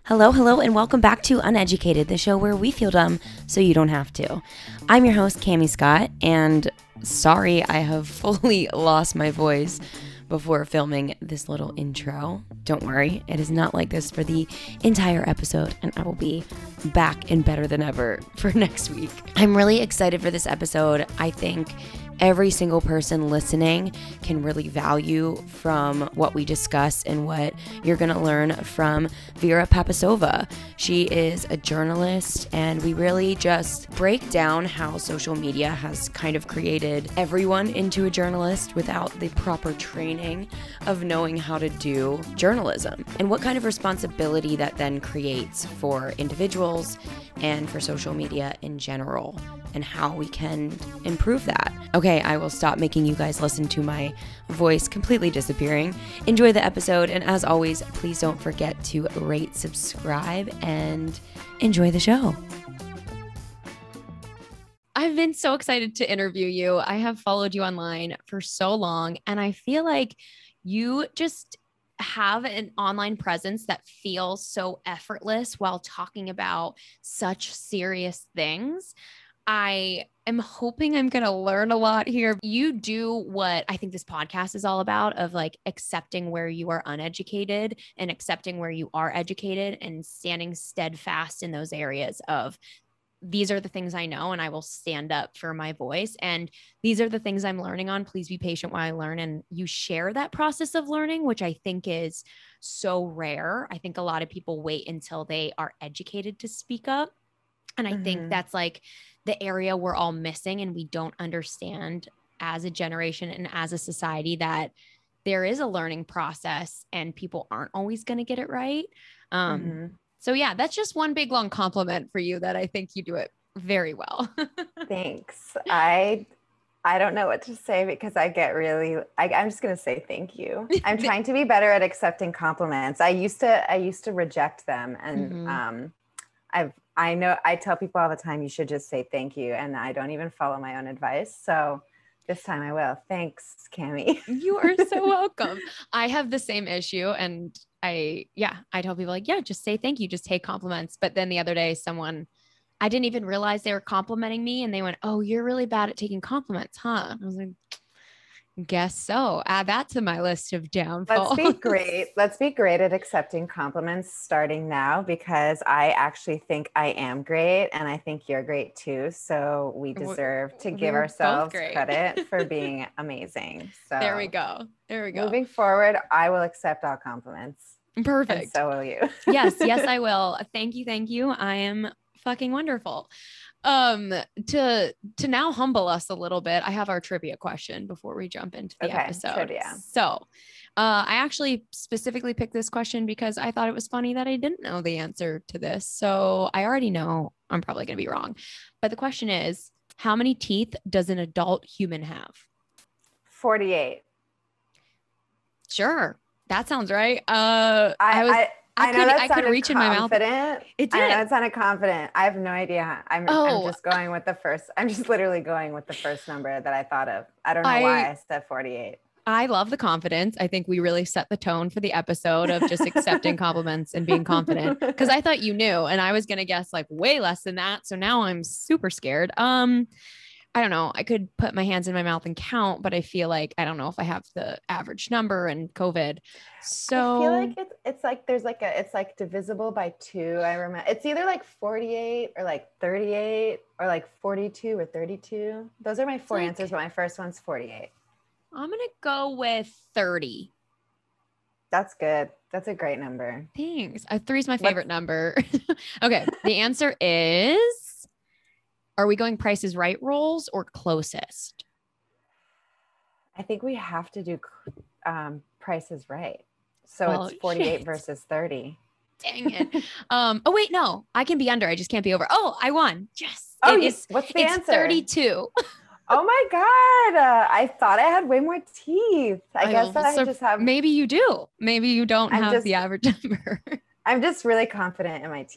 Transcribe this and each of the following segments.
Hello, hello, and welcome back to Uneducated, the show where we feel dumb so you don't have to. I'm your host, Cami Scott, and sorry I have fully lost my voice before filming this little intro. Don't worry, it is not like this for the entire episode, and I will be back and better than ever for next week. I'm really excited for this episode. I think every single person listening can really value from what we discuss and what you're going to learn from Vera Papasova. She is a journalist, and we really just break down how social media has kind of created everyone into a journalist without the proper training of knowing how to do journalism, and what kind of responsibility that then creates for individuals and for social media in general, and how we can improve that. Okay, I will stop making you guys listen to my voice completely disappearing. Enjoy the episode, and as always, please don't forget to rate, subscribe, and enjoy the show. I've been so excited to interview you. I have followed you online for so long, and I feel like you just have an online presence that feels so effortless while talking about such serious things. I am hoping I'm going to learn a lot here. You do what I think this podcast is all about, of like accepting where you are uneducated and accepting where you are educated and standing steadfast in those areas of, these are the things I know and I will stand up for my voice. And these are the things I'm learning on. Please be patient while I learn. And you share that process of learning, which I think is so rare. I think a lot of people wait until they are educated to speak up. And I think that's like the area we're all missing, and we don't understand as a generation and as a society that there is a learning process and people aren't always going to get it right. So yeah, that's just one big long compliment for you, that I think you do it very well. Thanks. I don't know what to say because I get really, I'm just going to say thank you. I'm trying to be better at accepting compliments. I used to reject them. And I know I tell people all the time, you should just say thank you. And I don't even follow my own advice. So this time I will. Thanks, Cami. You are so welcome. I have the same issue. And I tell people like, yeah, just say thank you. Just take compliments. But then the other day, I didn't even realize they were complimenting me. And they went, "Oh, you're really bad at taking compliments, huh?" I was like, guess so. Add that to my list of downfalls. Let's be great at accepting compliments starting now, because I actually think I am great, and I think you're great too. So we deserve to give ourselves credit for being amazing. So there we go. Moving forward, I will accept all compliments. Perfect. And so will you. Yes, I will. Thank you. I am fucking wonderful. To now humble us a little bit, I have our trivia question before we jump into the episode. Trivia. So, I actually specifically picked this question because I thought it was funny that I didn't know the answer to this. So I already know I'm probably going to be wrong, but the question is, how many teeth does an adult human have? 48. Sure. That sounds right. I could reach in my mouth. It did. I know it sounded confident. I have no idea. I'm just going with the first. I'm just literally going with the first number that I thought of. I don't know why I said 48. I love the confidence. I think we really set the tone for the episode of just accepting compliments and being confident, because I thought you knew, and I was going to guess like way less than that. So now I'm super scared. I don't know. I could put my hands in my mouth and count, but I feel like I don't know if I have the average number and COVID. So I feel like it's like it's like divisible by 2. I remember it's either like 48 or like 38 or like 42 or 32. Those are my 4 answers, but my first one's 48. I'm going to go with 30. That's good. That's a great number. Thanks. 3 is my favorite number. Okay. The answer is, are we going Price is Right rules or closest? I think we have to do Price is Right. So it's 48 versus 30. Dang it. Oh, wait, no. I can be under. I just can't be over. Oh, I won. Yes. What's the answer? 32. Oh my God. I thought I had way more teeth. I guess I just have. Maybe you do. Maybe you don't have the average number. I'm just really confident in my teeth.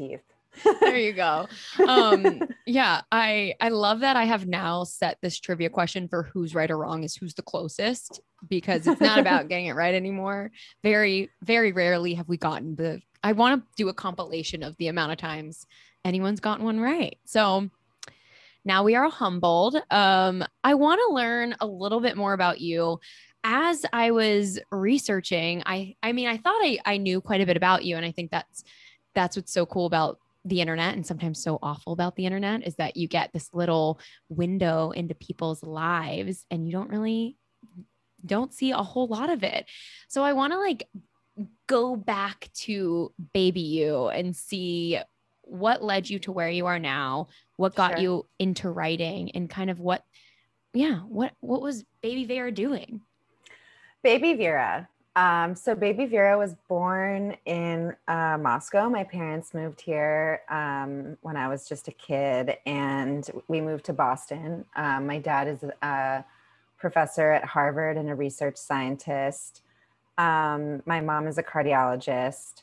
There you go. Yeah, I love that I have now set this trivia question for who's right or wrong is who's the closest, because it's not about getting it right anymore. Very, very rarely have we gotten I want to do a compilation of the amount of times anyone's gotten one right. So now we are humbled. I want to learn a little bit more about you. As I was researching, I mean, I thought I knew quite a bit about you, and I think that's what's so cool about the internet, and sometimes so awful about the internet, is that you get this little window into people's lives and you don't see a whole lot of it. So I want to like go back to baby you and see what led you to where you are now, what got Sure. you into writing, and kind of what was baby Vera doing? Baby Vera. So Baby Vera was born in Moscow. My parents moved here when I was just a kid, and we moved to Boston. My dad is a professor at Harvard and a research scientist. My mom is a cardiologist.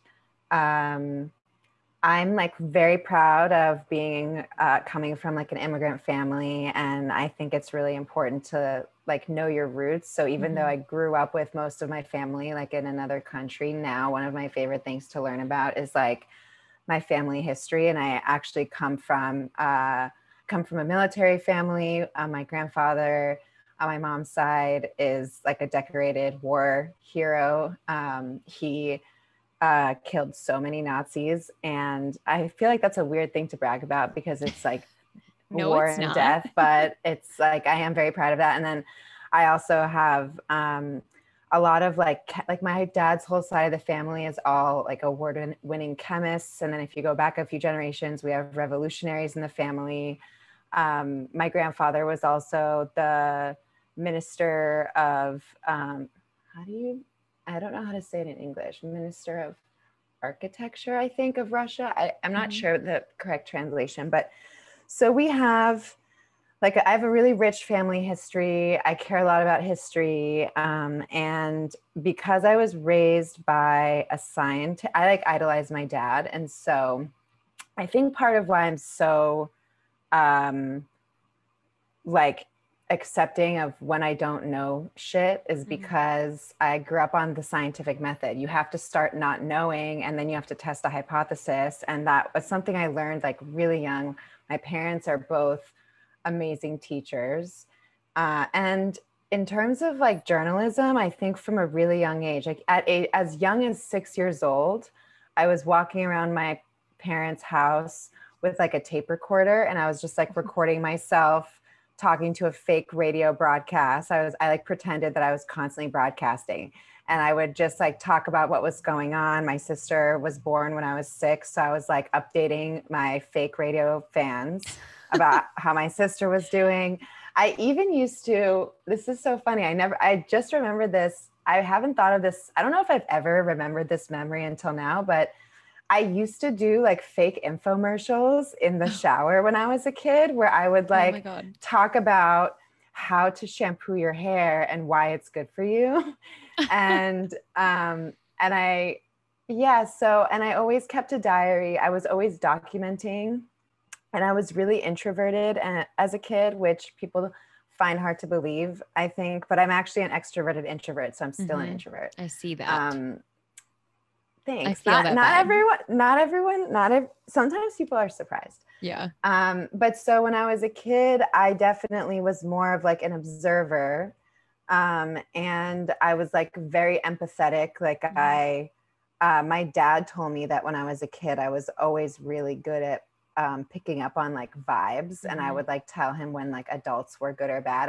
I'm like very proud of being coming from like an immigrant family, and I think it's really important to like know your roots. So even though I grew up with most of my family like in another country, now one of my favorite things to learn about is like my family history. And I actually come from a military family. My grandfather on my mom's side is like a decorated war hero. He killed so many Nazis. And I feel like that's a weird thing to brag about because it's like No, war it's and not. death, but it's like, I am very proud of that. And then I also have a lot of like my dad's whole side of the family is all like award-winning chemists. And then if you go back a few generations, we have revolutionaries in the family. My grandfather was also the minister of, I don't know how to say it in English, Minister of Architecture, I think, of Russia. I'm not sure the correct translation, but so we have, like, I have a really rich family history. I care a lot about history. And because I was raised by a scientist, I like idolize my dad. And so I think part of why I'm so like accepting of when I don't know shit is because I grew up on the scientific method. You have to start not knowing, and then you have to test a hypothesis. And that was something I learned like really young. My parents are both amazing teachers. And in terms of like journalism, I think from a really young age, like as young as 6 years old, I was walking around my parents' house with like a tape recorder, and I was just like recording myself talking to a fake radio broadcast. I like pretended that I was constantly broadcasting, and I would just like talk about what was going on. My sister was born when I was 6. So I was like updating my fake radio fans about how my sister was doing. I even used to, this is so funny. I just remembered this. I haven't thought of this. I don't know if I've ever remembered this memory until now, but I used to do like fake infomercials in the shower when I was a kid, where I would like talk about how to shampoo your hair and why it's good for you. And I always kept a diary. I was always documenting, and I was really introverted as a kid, which people find hard to believe, I think, but I'm actually an extroverted introvert. So I'm still an introvert. I see that. Thanks. I feel Not everyone, sometimes people are surprised. Yeah. But so when I was a kid, I definitely was more of like an observer. And I was like very empathetic. Like my dad told me that when I was a kid, I was always really good at picking up on like vibes. And I would like tell him when like adults were good or bad.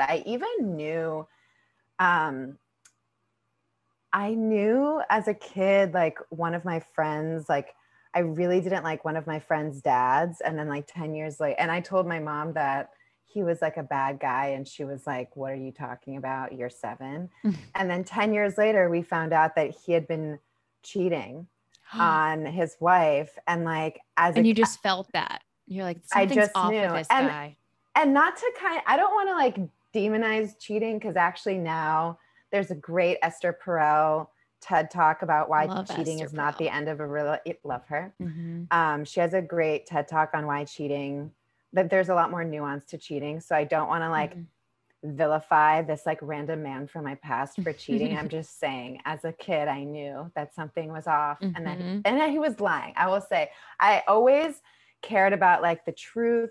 I knew as a kid, like one of my friends, like I really didn't like one of my friend's dads. And then like 10 years later, and I told my mom that he was like a bad guy. And she was like, what are you talking about? You're 7. And then 10 years later, we found out that he had been cheating on his wife. And like, you just felt that. You're like, something's off with this guy. And not to I don't want to like demonize cheating, because actually now there's a great Esther Perel TED talk about why Love cheating Esther is not the Perel. end of a real. Love her. Mm-hmm. She has a great TED talk on why cheating. That there's a lot more nuance to cheating. So I don't want to like vilify this like random man from my past for cheating. I'm just saying, as a kid, I knew that something was off, and then he was lying. I will say, I always cared about like the truth.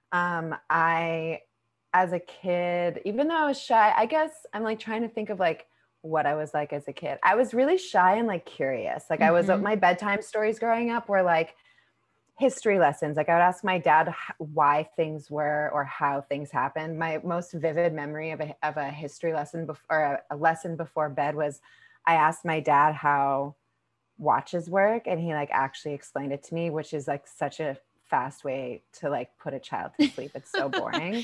I, as a kid, even though I was shy, I guess I'm like trying to think of like what I was like as a kid. I was really shy and like curious. Like I was, my bedtime stories growing up were like history lessons. Like I would ask my dad why things were or how things happened. My most vivid memory of a history lesson or a lesson before bed was I asked my dad how watches work, and he like actually explained it to me, which is like such a fast way to like put a child to sleep. It's so boring.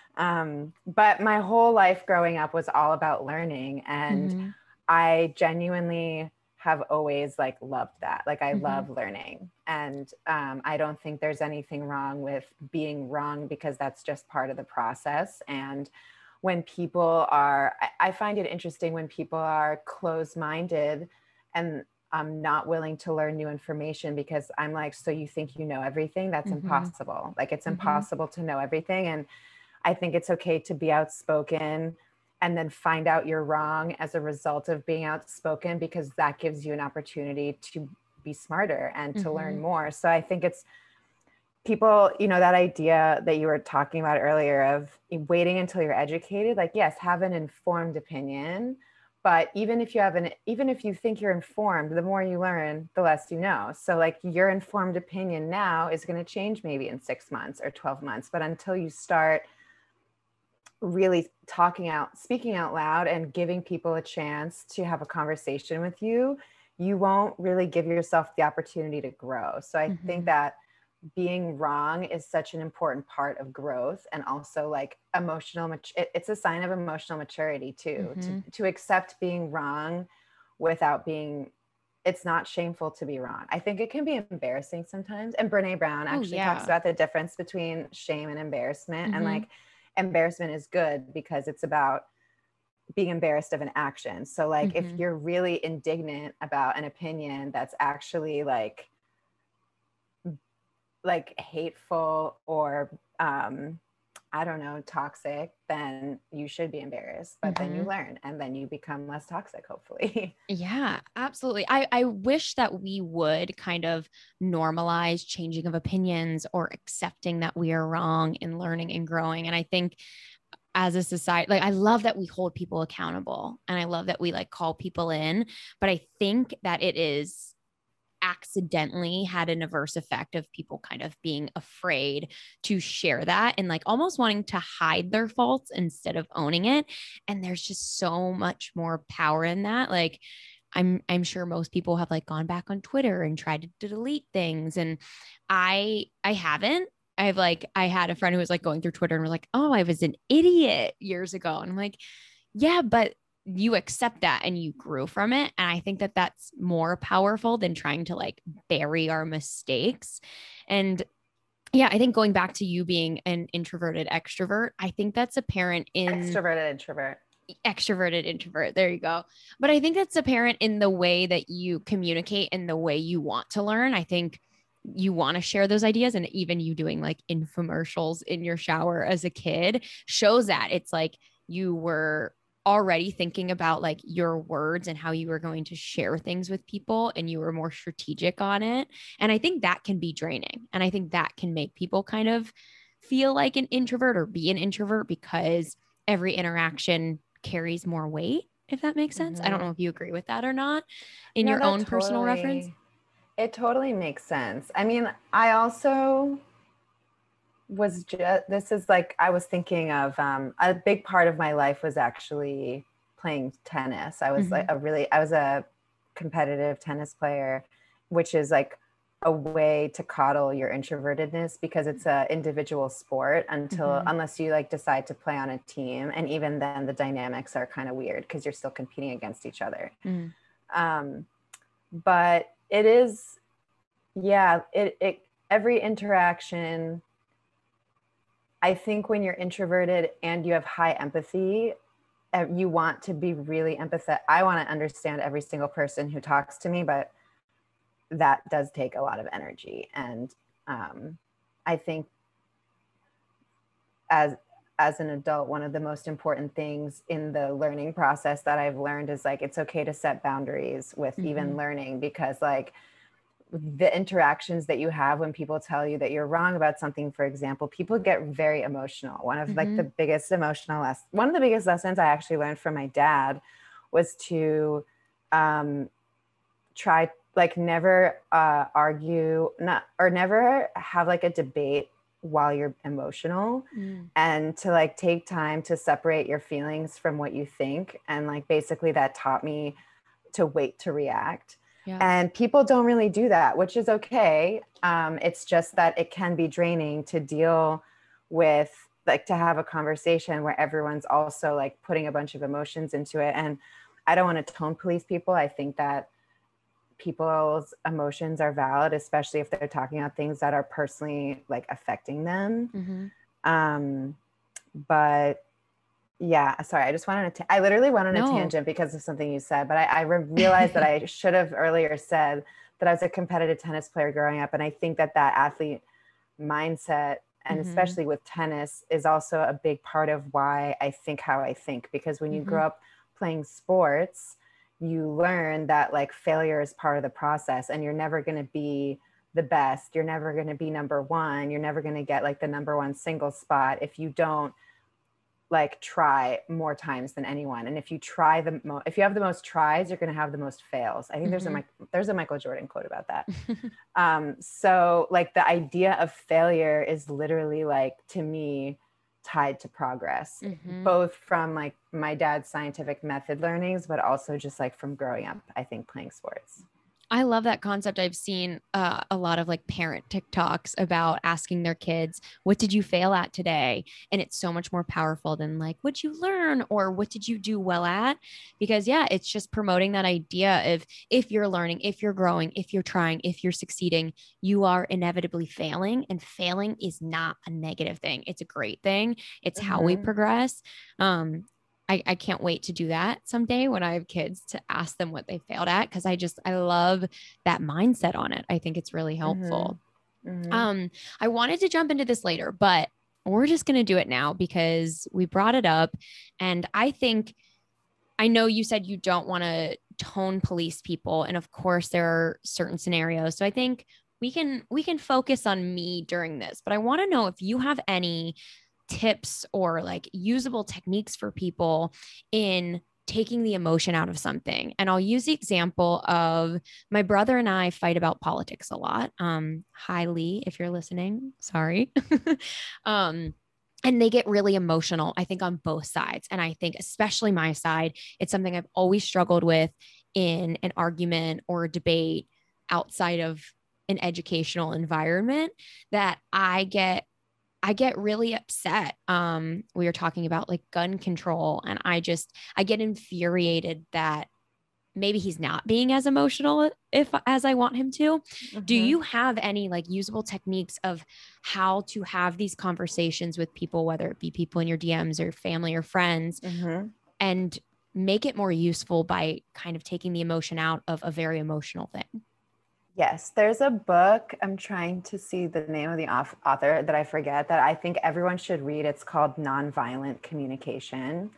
But my whole life growing up was all about learning, and I genuinely have always like loved that. Like I love learning, and I don't think there's anything wrong with being wrong, because that's just part of the process. And when people are, I find it interesting when people are closed-minded and not willing to learn new information, because I'm like, so you think you know everything? That's impossible. Like it's impossible to know everything. And I think it's okay to be outspoken and then find out you're wrong as a result of being outspoken, because that gives you an opportunity to be smarter and to learn more. So I think it's people, you know, that idea that you were talking about earlier of waiting until you're educated, like, yes, have an informed opinion. But even if you think you're informed, the more you learn, the less you know. So like your informed opinion now is going to change maybe in 6 months or 12 months. But until you start really speaking out loud and giving people a chance to have a conversation with you, you won't really give yourself the opportunity to grow. So I think that being wrong is such an important part of growth, and also like it's a sign of emotional maturity too, to accept being wrong without being, it's not shameful to be wrong. I think it can be embarrassing sometimes. And Brene Brown actually talks about the difference between shame and embarrassment. And like embarrassment is good because it's about being embarrassed of an action. So like if you're really indignant about an opinion that's actually like hateful or I don't know, toxic, then you should be embarrassed. But then you learn, and then you become less toxic, hopefully. Yeah, absolutely. I wish that we would kind of normalize changing of opinions or accepting that we are wrong and learning and growing. And I think as a society, like I love that we hold people accountable, and I love that we like call people in, but I think that it is accidentally had an adverse effect of people kind of being afraid to share that and like almost wanting to hide their faults instead of owning it. And there's just so much more power in that. Like I'm sure most people have like gone back on Twitter and tried to delete things, and I haven't. I had a friend who was like going through Twitter and was like, "Oh, I was an idiot years ago." And I'm like, "Yeah, but you accept that and you grew from it." And I think that that's more powerful than trying to like bury our mistakes. And yeah, I think going back to you being an introverted extrovert, I think that's apparent in extroverted introvert. There you go. But I think that's apparent in the way that you communicate and the way you want to learn. I think you want to share those ideas, and even you doing like infomercials in your shower as a kid shows that it's like you were already thinking about like your words and how you were going to share things with people, and you were more strategic on it. And I think that can be draining, and I think that can make people kind of feel like an introvert or be an introvert, because every interaction carries more weight, if that makes sense. I don't know if you agree with that or not in No, your that own personal reference. It totally makes sense. I mean, I also was just, this is like, I was thinking of a big part of my life was actually playing tennis. I was I was a competitive tennis player, which is like a way to coddle your introvertedness, because it's a individual sport unless you like decide to play on a team. And even then the dynamics are kind of weird because you're still competing against each other. But it is, yeah, it every interaction, I think when you're introverted and you have high empathy, you want to be really empathetic. I want to understand every single person who talks to me, but that does take a lot of energy. And I think as an adult, one of the most important things in the learning process that I've learned is like, it's okay to set boundaries with even learning, because like the interactions that you have when people tell you that you're wrong about something, for example, people get very emotional. One of like the biggest one of the biggest lessons I actually learned from my dad was to try, like, never argue, never have like a debate while you're emotional, and to like take time to separate your feelings from what you think. And like basically that taught me to wait to react. Yeah. And people don't really do that, which is okay. It's just that it can be draining to deal with, like, to have a conversation where everyone's also like putting a bunch of emotions into it. And I don't want to tone police people. I think that people's emotions are valid, especially if they're talking about things that are personally like affecting them. But yeah, sorry, I just wanted to, I literally went on a tangent because of something you said, but I realized that I should have earlier said that I was a competitive tennis player growing up. And I think that athlete mindset, and especially with tennis, is also a big part of why I think how I think, because when you grow up playing sports, you learn that like failure is part of the process, and you're never going to be the best. You're never going to be number one. You're never going to get like the number one single spot if you don't like try more times than anyone. And if you try if you have the most tries, you're going to have the most fails. I think there's a Michael Jordan quote about that. So like the idea of failure is literally, like, to me, tied to progress, both from like my dad's scientific method learnings, but also just like from growing up, I think, playing sports. I love that concept. I've seen a lot of like parent TikToks about asking their kids, what did you fail at today? And it's so much more powerful than like, what'd you learn or what did you do well at? Because yeah, it's just promoting that idea of, if you're learning, if you're growing, if you're trying, if you're succeeding, you are inevitably failing, and failing is not a negative thing. It's a great thing. It's how we progress. I can't wait to do that someday when I have kids, to ask them what they failed at. Cause I love that mindset on it. I think it's really helpful. I wanted to jump into this later, but we're just going to do it now because we brought it up. And I know you said you don't want to tone police people. And of course there are certain scenarios. So I think we can focus on me during this, but I want to know if you have any tips or like usable techniques for people in taking the emotion out of something. And I'll use the example of my brother and I fight about politics a lot. Hi, Lee, if you're listening, sorry. And they get really emotional, I think, on both sides. And I think especially my side, it's something I've always struggled with in an argument or a debate outside of an educational environment, that I get really upset. We were talking about like gun control, and I get infuriated that maybe he's not being as emotional as I want him to. Do you have any like usable techniques of how to have these conversations with people, whether it be people in your DMs or family or friends, and make it more useful by kind of taking the emotion out of a very emotional thing? Yes, there's a book. I'm trying to see the name of the author that I forget, that I think everyone should read. It's called Nonviolent Communication.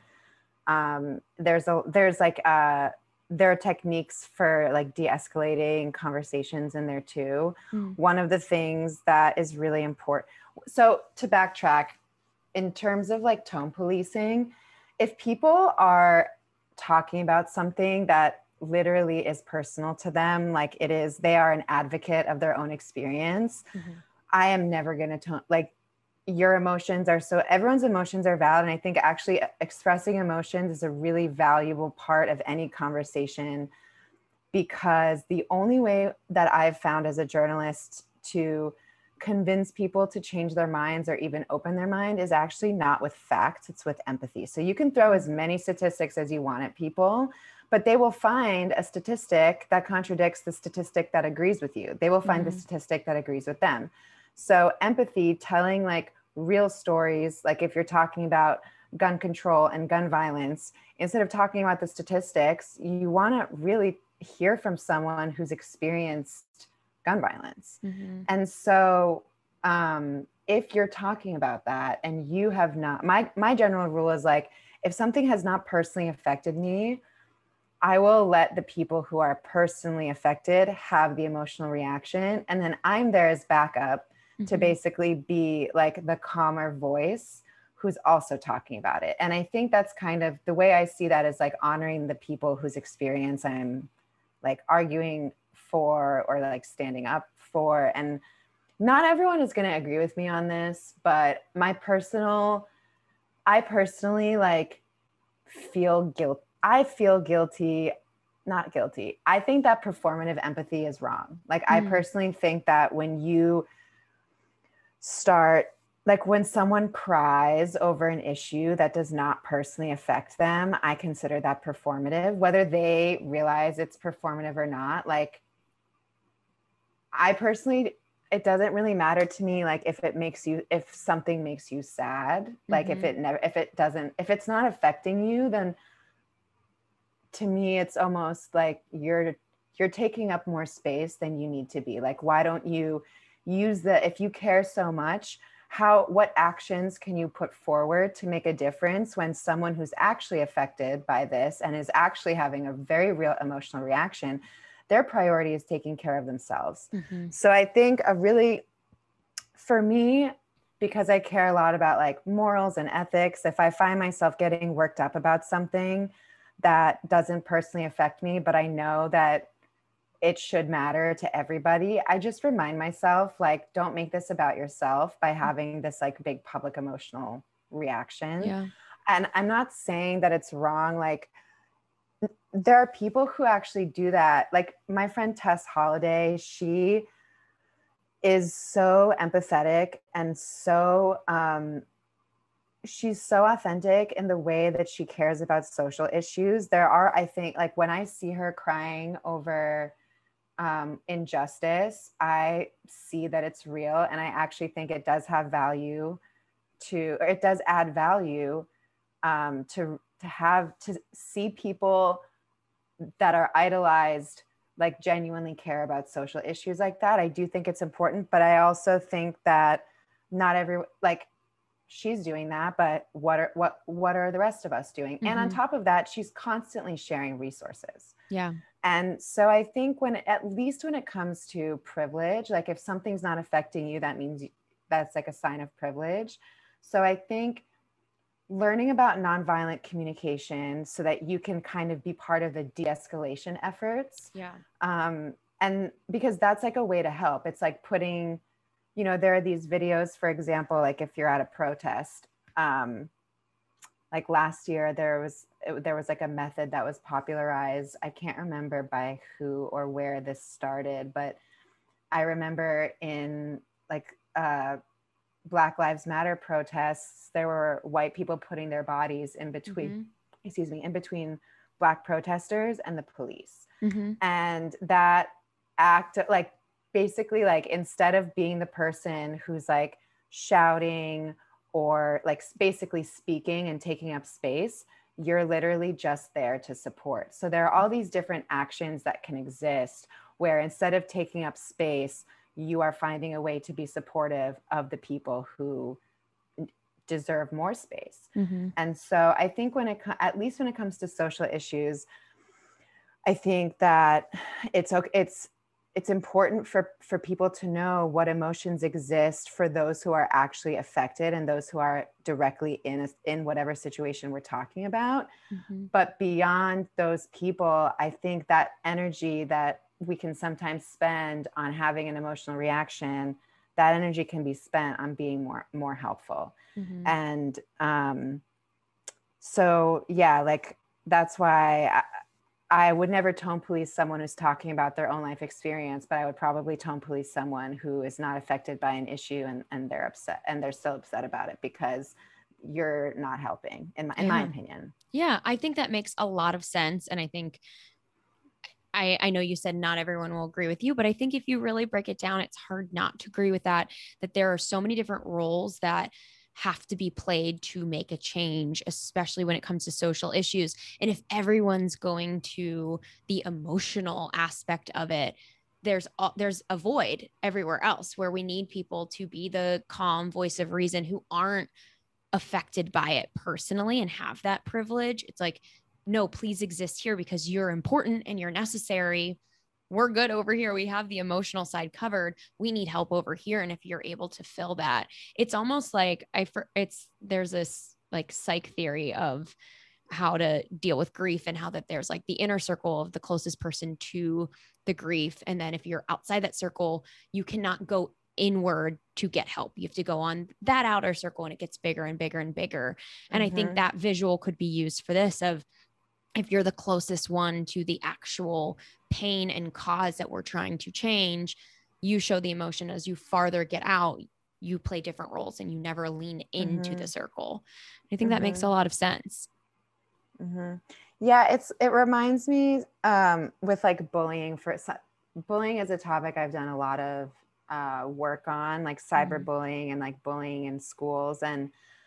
There are techniques for like de-escalating conversations in there too. One of the things that is really important. So to backtrack, in terms of like tone policing, if people are talking about something that literally is personal to them, like they are an advocate of their own experience, I am never going to like, your emotions are everyone's emotions are valid. And I think actually expressing emotions is a really valuable part of any conversation, because the only way that I've found as a journalist to convince people to change their minds or even open their mind is actually not with facts, it's with empathy. So you can throw as many statistics as you want at people, but they will find a statistic that contradicts the statistic that agrees with you. They will find the statistic that agrees with them. So empathy, telling like real stories, like if you're talking about gun control and gun violence, instead of talking about the statistics, you want to really hear from someone who's experienced gun violence. Mm-hmm. And so if you're talking about that and you have not, my general rule is like, if something has not personally affected me, I will let the people who are personally affected have the emotional reaction. And then I'm there as backup to basically be like the calmer voice who's also talking about it. And I think that's kind of the way I see that, is like honoring the people whose experience I'm like arguing for or like standing up for. And not everyone is going to agree with me on this, but I personally like feel guilt. I feel guilty, not guilty. I think that performative empathy is wrong. Like, I personally think that when you start, like when someone cries over an issue that does not personally affect them, I consider that performative, whether they realize it's performative or not. Like, I personally, it doesn't really matter to me, like if something makes you sad, like if it's not affecting you, then to me it's almost like you're taking up more space than you need to be. Like, why don't you use if you care so much, what actions can you put forward to make a difference when someone who's actually affected by this and is actually having a very real emotional reaction, their priority is taking care of themselves. So I think for me, because I care a lot about like morals and ethics, if I find myself getting worked up about something that doesn't personally affect me, but I know that it should matter to everybody, I just remind myself, like, don't make this about yourself by having this like big public emotional reaction. Yeah. And I'm not saying that it's wrong. Like, there are people who actually do that. Like my friend Tess Holiday, she is so empathetic and so she's so authentic in the way that she cares about social issues. I think, like when I see her crying over injustice, I see that it's real, and I actually think it does have value it does add value to see people that are idolized like genuinely care about social issues like that. I do think it's important, but I also think that not like she's doing that, but what are the rest of us doing? And on top of that, she's constantly sharing resources. Yeah. And so I think at least when it comes to privilege, like if something's not affecting you, that means that's like a sign of privilege. So I think learning about nonviolent communication so that you can kind of be part of the de-escalation efforts. Yeah. And because that's like a way to help. It's like putting, there are these videos, for example, like if you're at a protest, like last year, there was like a method that was popularized. I can't remember by who or where this started, but I remember in like Black Lives Matter protests, there were white people putting their bodies in between, in between Black protesters and the police. And that act, like basically like instead of being the person who's like shouting or like basically speaking and taking up space, you're literally just there to support. So there are all these different actions that can exist where instead of taking up space, you are finding a way to be supportive of the people who deserve more space. And so I think at least when it comes to social issues, I think that it's important for people to know what emotions exist for those who are actually affected and those who are directly in whatever situation we're talking about. But beyond those people, I think that energy that we can sometimes spend on having an emotional reaction, that energy can be spent on being more helpful. And so yeah, like that's why I would never tone police someone who's talking about their own life experience, but I would probably tone police someone who is not affected by an issue and they're upset and they're still upset about it because you're not helping, in my opinion. Yeah, I think that makes a lot of sense. And I think I know you said not everyone will agree with you, but I think if you really break it down, it's hard not to agree with that there are so many different roles that have to be played to make a change, especially when it comes to social issues. And if everyone's going to the emotional aspect of it, there's a void everywhere else where we need people to be the calm voice of reason who aren't affected by it personally and have that privilege. It's like, no, please exist here because you're important and you're necessary. We're good over here. We have the emotional side covered. We need help over here. And if you're able to fill that, it's almost like there's this like psych theory of how to deal with grief and how that there's like the inner circle of the closest person to the grief. And then if you're outside that circle, you cannot go inward to get help. You have to go on that outer circle and it gets bigger and bigger and bigger. And I think that visual could be used for this of if you're the closest one to the actual pain and cause that we're trying to change, you show the emotion. As you farther get out, you play different roles and you never lean into the circle. I think that makes a lot of sense. Yeah, it reminds me with like bullying. Bullying is a topic I've done a lot of work on, like cyberbullying and like bullying in schools. And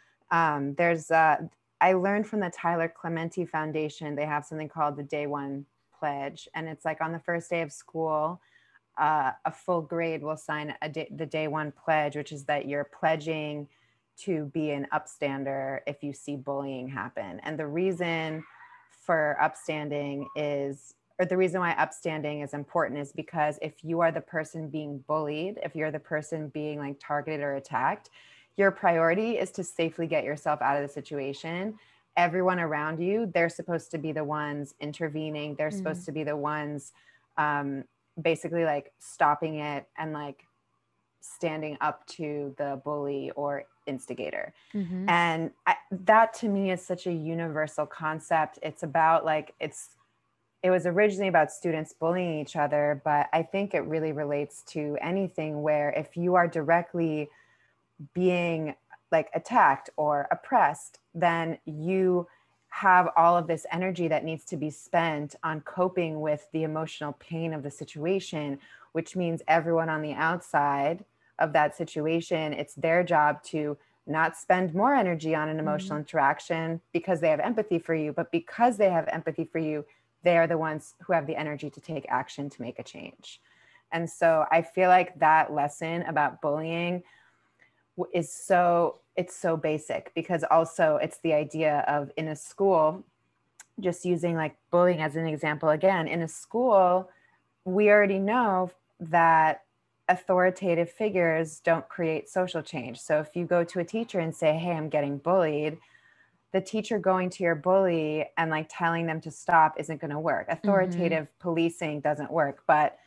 I learned from the Tyler Clementi Foundation, they have something called the Day One Pledge. And it's like on the first day of school, a full grade will sign the Day One Pledge, which is that you're pledging to be an upstander if you see bullying happen. And the reason for upstanding the reason why upstanding is important is because if you are the person being bullied, if you're the person being like targeted or attacked, your priority is to safely get yourself out of the situation. Everyone around you, they're supposed to be the ones intervening. They're supposed to be the ones basically like stopping it and like standing up to the bully or instigator. And that to me is such a universal concept. It's about like, it was originally about students bullying each other, but I think it really relates to anything where if you are directly being like attacked or oppressed, then you have all of this energy that needs to be spent on coping with the emotional pain of the situation, which means everyone on the outside of that situation, it's their job to not spend more energy on an emotional interaction because they have empathy for you, but because they have empathy for you, they are the ones who have the energy to take action to make a change. And so I feel like that lesson about bullying is it's so basic, because also it's the idea of in a school, just using like bullying as an example again, in a school, we already know that authoritative figures don't create social change. So if you go to a teacher and say, hey, I'm getting bullied, the teacher going to your bully and like telling them to stop isn't going to work. Authoritative policing doesn't work, but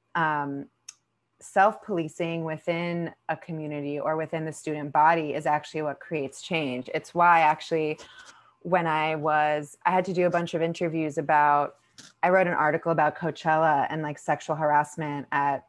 self-policing within a community or within the student body is actually what creates change. It's why actually when I had to do a bunch of interviews I wrote an article about Coachella and like sexual harassment at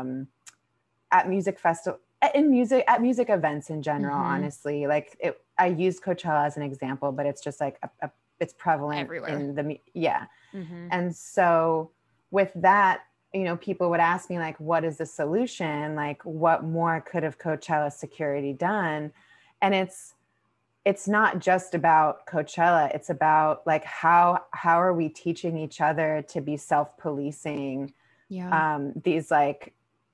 music music events in general. Honestly, like I used Coachella as an example, but it's just like it's prevalent everywhere And so with that, you know, people would ask me like, what is the solution? Like, what more could have Coachella security done? And it's not just about Coachella. It's about like, how are we teaching each other to be self-policing these like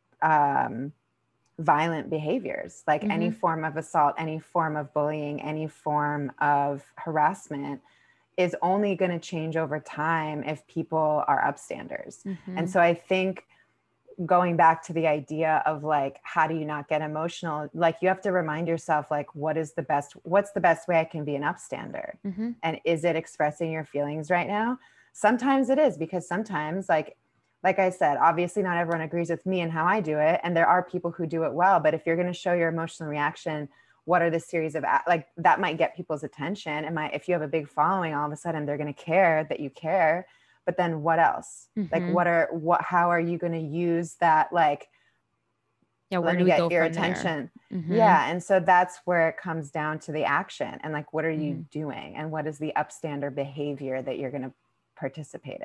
violent behaviors, like any form of assault, any form of bullying, any form of harassment is only going to change over time if people are upstanders. And so I think going back to the idea of like, how do you not get emotional? Like you have to remind yourself, like, what's the best way I can be an upstander? And is it expressing your feelings right now? Sometimes it is, because sometimes like I said, obviously not everyone agrees with me and how I do it. And there are people who do it well, but if you're going to show your emotional reaction, what are the series of like that might get people's attention? If you have a big following, all of a sudden they're going to care that you care. But then what else? Like how are you going to use that? Like, where do we go your from attention? Yeah. And so that's where it comes down to the action and like, what are you doing? And what is the upstander behavior that you're going to participate in?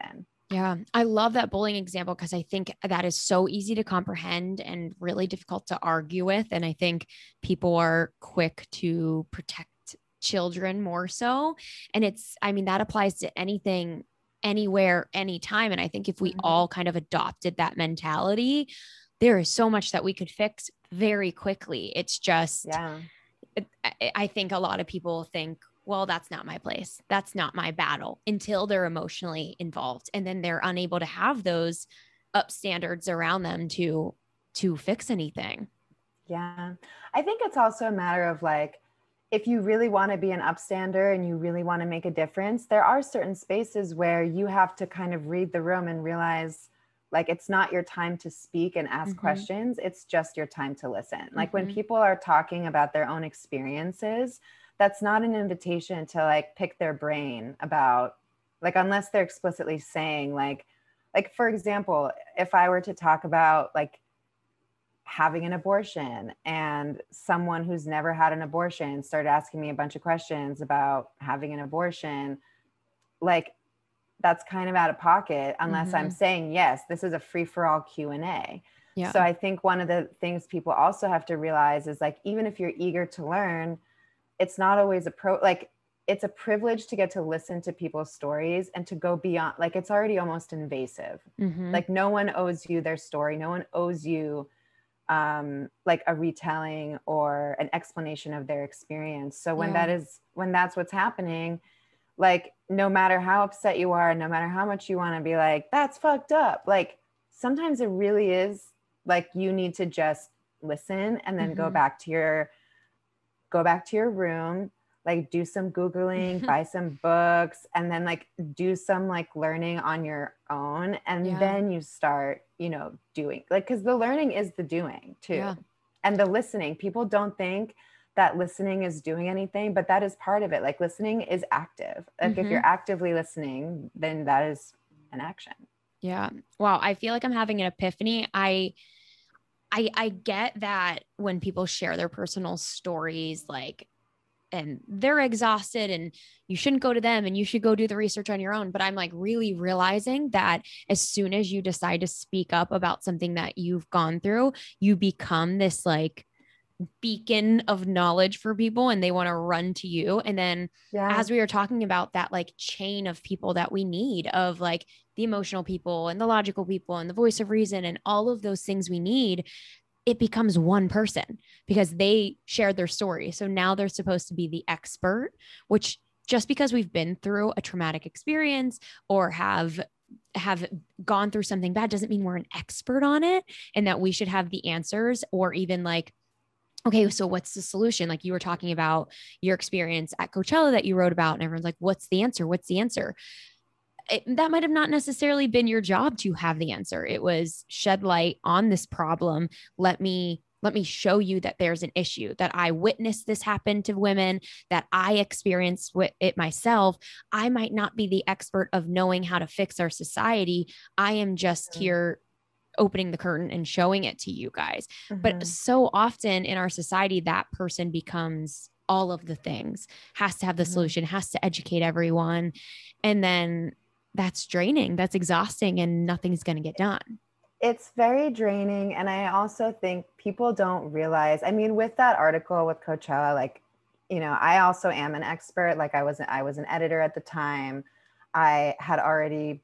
Yeah, I love that bullying example because I think that is so easy to comprehend and really difficult to argue with. And I think people are quick to protect children more so. And I mean, that applies to anything, anywhere, anytime. And I think if we Mhm. all kind of adopted that mentality, there is so much that we could fix very quickly. It's just, Yeah. I think a lot of people think, well, that's not my place. That's not my battle until they're emotionally involved. And then they're unable to have those up standards around them to fix anything. Yeah. I think it's also a matter of like, if you really want to be an upstander and you really want to make a difference, there are certain spaces where you have to kind of read the room and realize like it's not your time to speak and ask Mm-hmm. questions. It's just your time to listen. Like when Mm-hmm. people are talking about their own experiences, that's not an invitation to like pick their brain about like unless they're explicitly saying like for example, if I were to talk about like having an abortion and someone who's never had an abortion started asking me a bunch of questions about having an abortion, like that's kind of out of pocket unless I'm Mm-hmm. saying yes, this is a free-for-all Q&A. Yeah. So I think one of the things people also have to realize is like even if you're eager to learn, it's not always like it's a privilege to get to listen to people's stories and to go beyond, like it's already almost invasive. Mm-hmm. Like no one owes you their story, no one owes you like a retelling or an explanation of their experience. So Yeah. when that's what's happening, like no matter how upset you are, no matter how much you want to be like, that's fucked up. Like sometimes it really is like you need to just listen and then Mm-hmm. go back to your room, like do some Googling, buy some books, and then like do some like learning on your own. And Yeah. then you start, doing like, because the learning is the doing too. Yeah. And the listening, people don't think that listening is doing anything, but that is part of it. Like listening is active. Like if Mm-hmm. you're actively listening, then that is an action. Yeah. Wow. I feel like I'm having an epiphany. I get that when people share their personal stories, like, and they're exhausted and you shouldn't go to them and you should go do the research on your own. But I'm like really realizing that as soon as you decide to speak up about something that you've gone through, you become this like beacon of knowledge for people and they want to run to you. And then Yeah. as we were talking about that like chain of people that we need of like the emotional people and the logical people and the voice of reason and all of those things we need, it becomes one person because they shared their story. So now they're supposed to be the expert, which just because we've been through a traumatic experience or have gone through something bad doesn't mean we're an expert on it and that we should have the answers or even like, okay, so what's the solution? Like you were talking about your experience at Coachella that you wrote about, and everyone's like, what's the answer? What's the answer? That might have not necessarily been your job to have the answer. It was shed light on this problem. Let me show you that there's an issue, that I witnessed this happen to women, that I experienced it myself. I might not be the expert of knowing how to fix our society. I am just here opening the curtain and showing it to you guys. But Mm-hmm. so often in our society, that person becomes all of the things, has to have the Mm-hmm. solution, has to educate everyone. And then that's draining, that's exhausting, and nothing's going to get done. It's very draining. And I also think people don't realize, I mean, with that article with Coachella, like, I also am an expert. Like I was an editor at the time. I had already,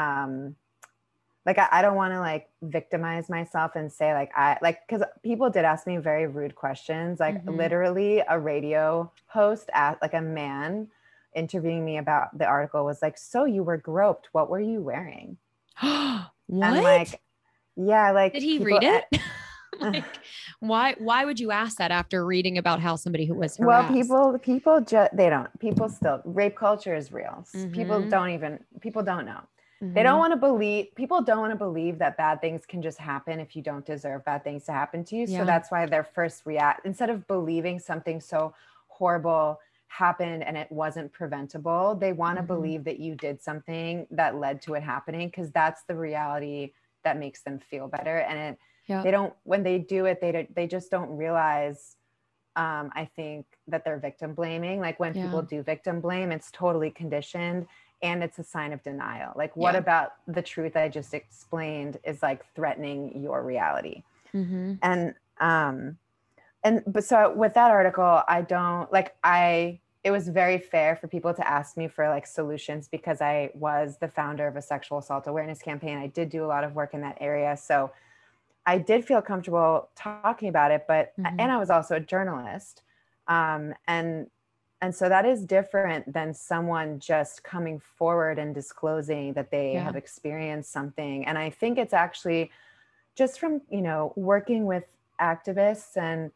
like, I don't want to like victimize myself and say like, cause people did ask me very rude questions. Like Mm-hmm. literally a radio host at like a man interviewing me about the article was like, so you were groped. What were you wearing? And What? like, yeah, Did like he people, read it? Like, why would you ask that after reading about how somebody who was well, harassed? people just, they don't, people still, rape culture is real. Mm-hmm. People don't know. They don't Mm-hmm. want to believe, people don't want to believe that bad things can just happen if you don't deserve bad things to happen to you. So Yeah. that's why their first react, instead of believing something so horrible happened and it wasn't preventable, they want to Mm-hmm. believe that you did something that led to it happening because that's the reality that makes them feel better. And Yeah. they don't, when they do it, they just don't realize, I think that they're victim blaming. Like when Yeah. people do victim blame, it's totally conditioned. and it's a sign of denial. Like, what Yeah. about the truth I just explained is like threatening your reality? Mm-hmm. But so with that article, I don't like, it was very fair for people to ask me for like solutions because I was the founder of a sexual assault awareness campaign. I did do a lot of work in that area. So I did feel comfortable talking about it, but, Mm-hmm. and I was also a journalist. Um, and, and so that is different than someone just coming forward and disclosing that they Yeah. have experienced something. And I think it's actually just from, working with activists and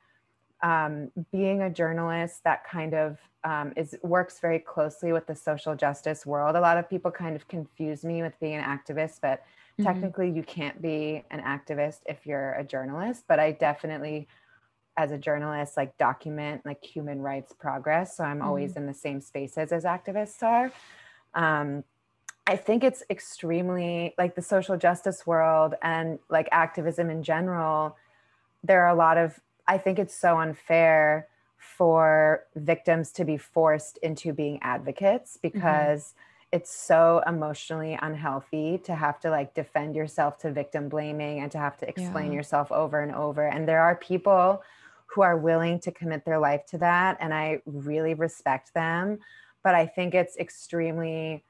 being a journalist that kind of works very closely with the social justice world. A lot of people kind of confuse me with being an activist, but Mm-hmm. technically you can't be an activist if you're a journalist. But I definitely, as a journalist, like document like human rights progress. So I'm Mm-hmm. always in the same spaces as activists are. Um, I think it's extremely like the social justice world and like activism in general. There are a lot of, I think it's so unfair for victims to be forced into being advocates Mm-hmm. because it's so emotionally unhealthy to have to like defend yourself to victim blaming and to have to explain Yeah. yourself over and over. And there are people who are willing to commit their life to that. And I really respect them. But I think it's extremely,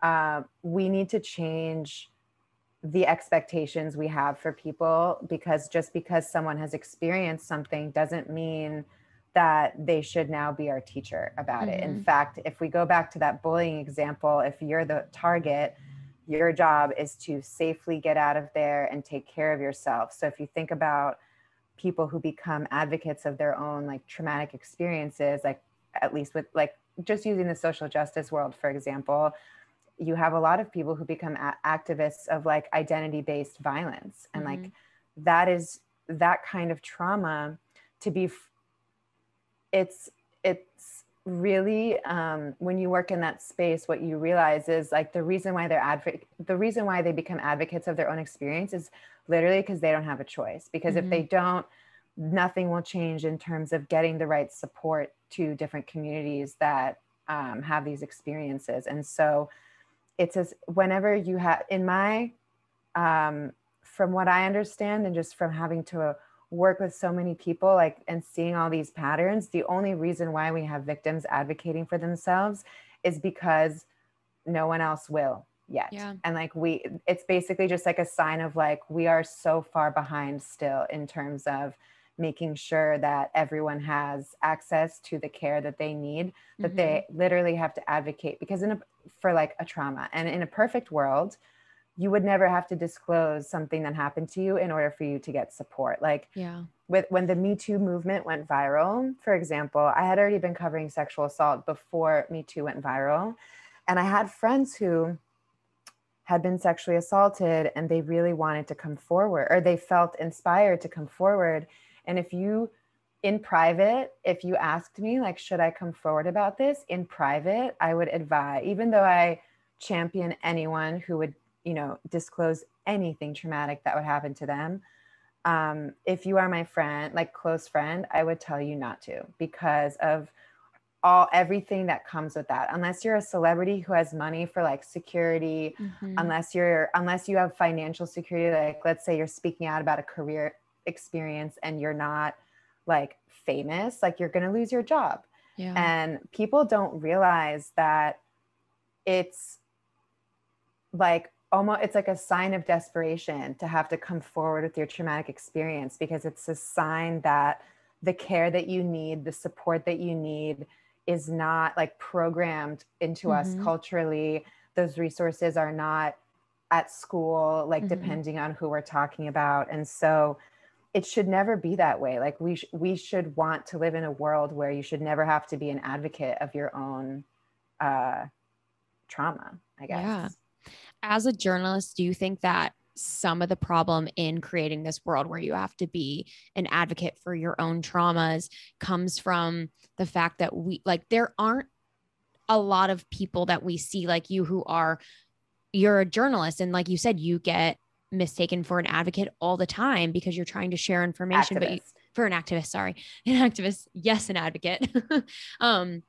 we need to change the expectations we have for people, because just because someone has experienced something doesn't mean that they should now be our teacher about it. In Mm-hmm. fact, if we go back to that bullying example, if you're the target, your job is to safely get out of there and take care of yourself. So if you think about people who become advocates of their own like traumatic experiences, like at least with like just using the social justice world, for example, you have a lot of people who become activists of like identity-based violence, and Mm-hmm. like that is that kind of trauma to be it's really when you work in that space, what you realize is like the reason why they become advocates of their own experience is literally because they don't have a choice, because if Mm-hmm. they don't, nothing will change in terms of getting the right support to different communities that have these experiences. And so it's as whenever you have in my from what I understand and just from having to work with so many people like and seeing all these patterns, the only reason why we have victims advocating for themselves is because no one else will yet. Yeah. And like it's basically just like a sign of like we are so far behind still in terms of making sure that everyone has access to the care that they need, that Mm-hmm. they literally have to advocate because for like a trauma. And in a perfect world, you would never have to disclose something that happened to you in order for you to get support. Like Yeah. when the Me Too movement went viral, for example, I had already been covering sexual assault before Me Too went viral. And I had friends who had been sexually assaulted and they really wanted to come forward, or they felt inspired to come forward. And if you, in private, if you asked me, like, should I come forward about this in private, I would advise, even though I champion anyone who would, disclose anything traumatic that would happen to them. If you are my friend, like close friend, I would tell you not to because of everything that comes with that. Unless you're a celebrity who has money for like security, Mm-hmm. unless you have financial security, like let's say you're speaking out about a career experience and you're not like famous, like you're going to lose your job. Yeah. And people don't realize that it's like it's like a sign of desperation to have to come forward with your traumatic experience, because it's a sign that the care that you need, the support that you need is not like programmed into us Mm-hmm. culturally. Those resources are not at school, like Mm-hmm. depending on who we're talking about. And so it should never be that way. Like we should want to live in a world where you should never have to be an advocate of your own uh, trauma, I Yeah. guess. As a journalist, do you think that some of the problem in creating this world where you have to be an advocate for your own traumas comes from the fact that there aren't a lot of people that we see like you you're a journalist, and like you said, you get mistaken for an advocate all the time because you're trying to share information, Activist. for an activist, sorry, an activist, yes, an advocate. um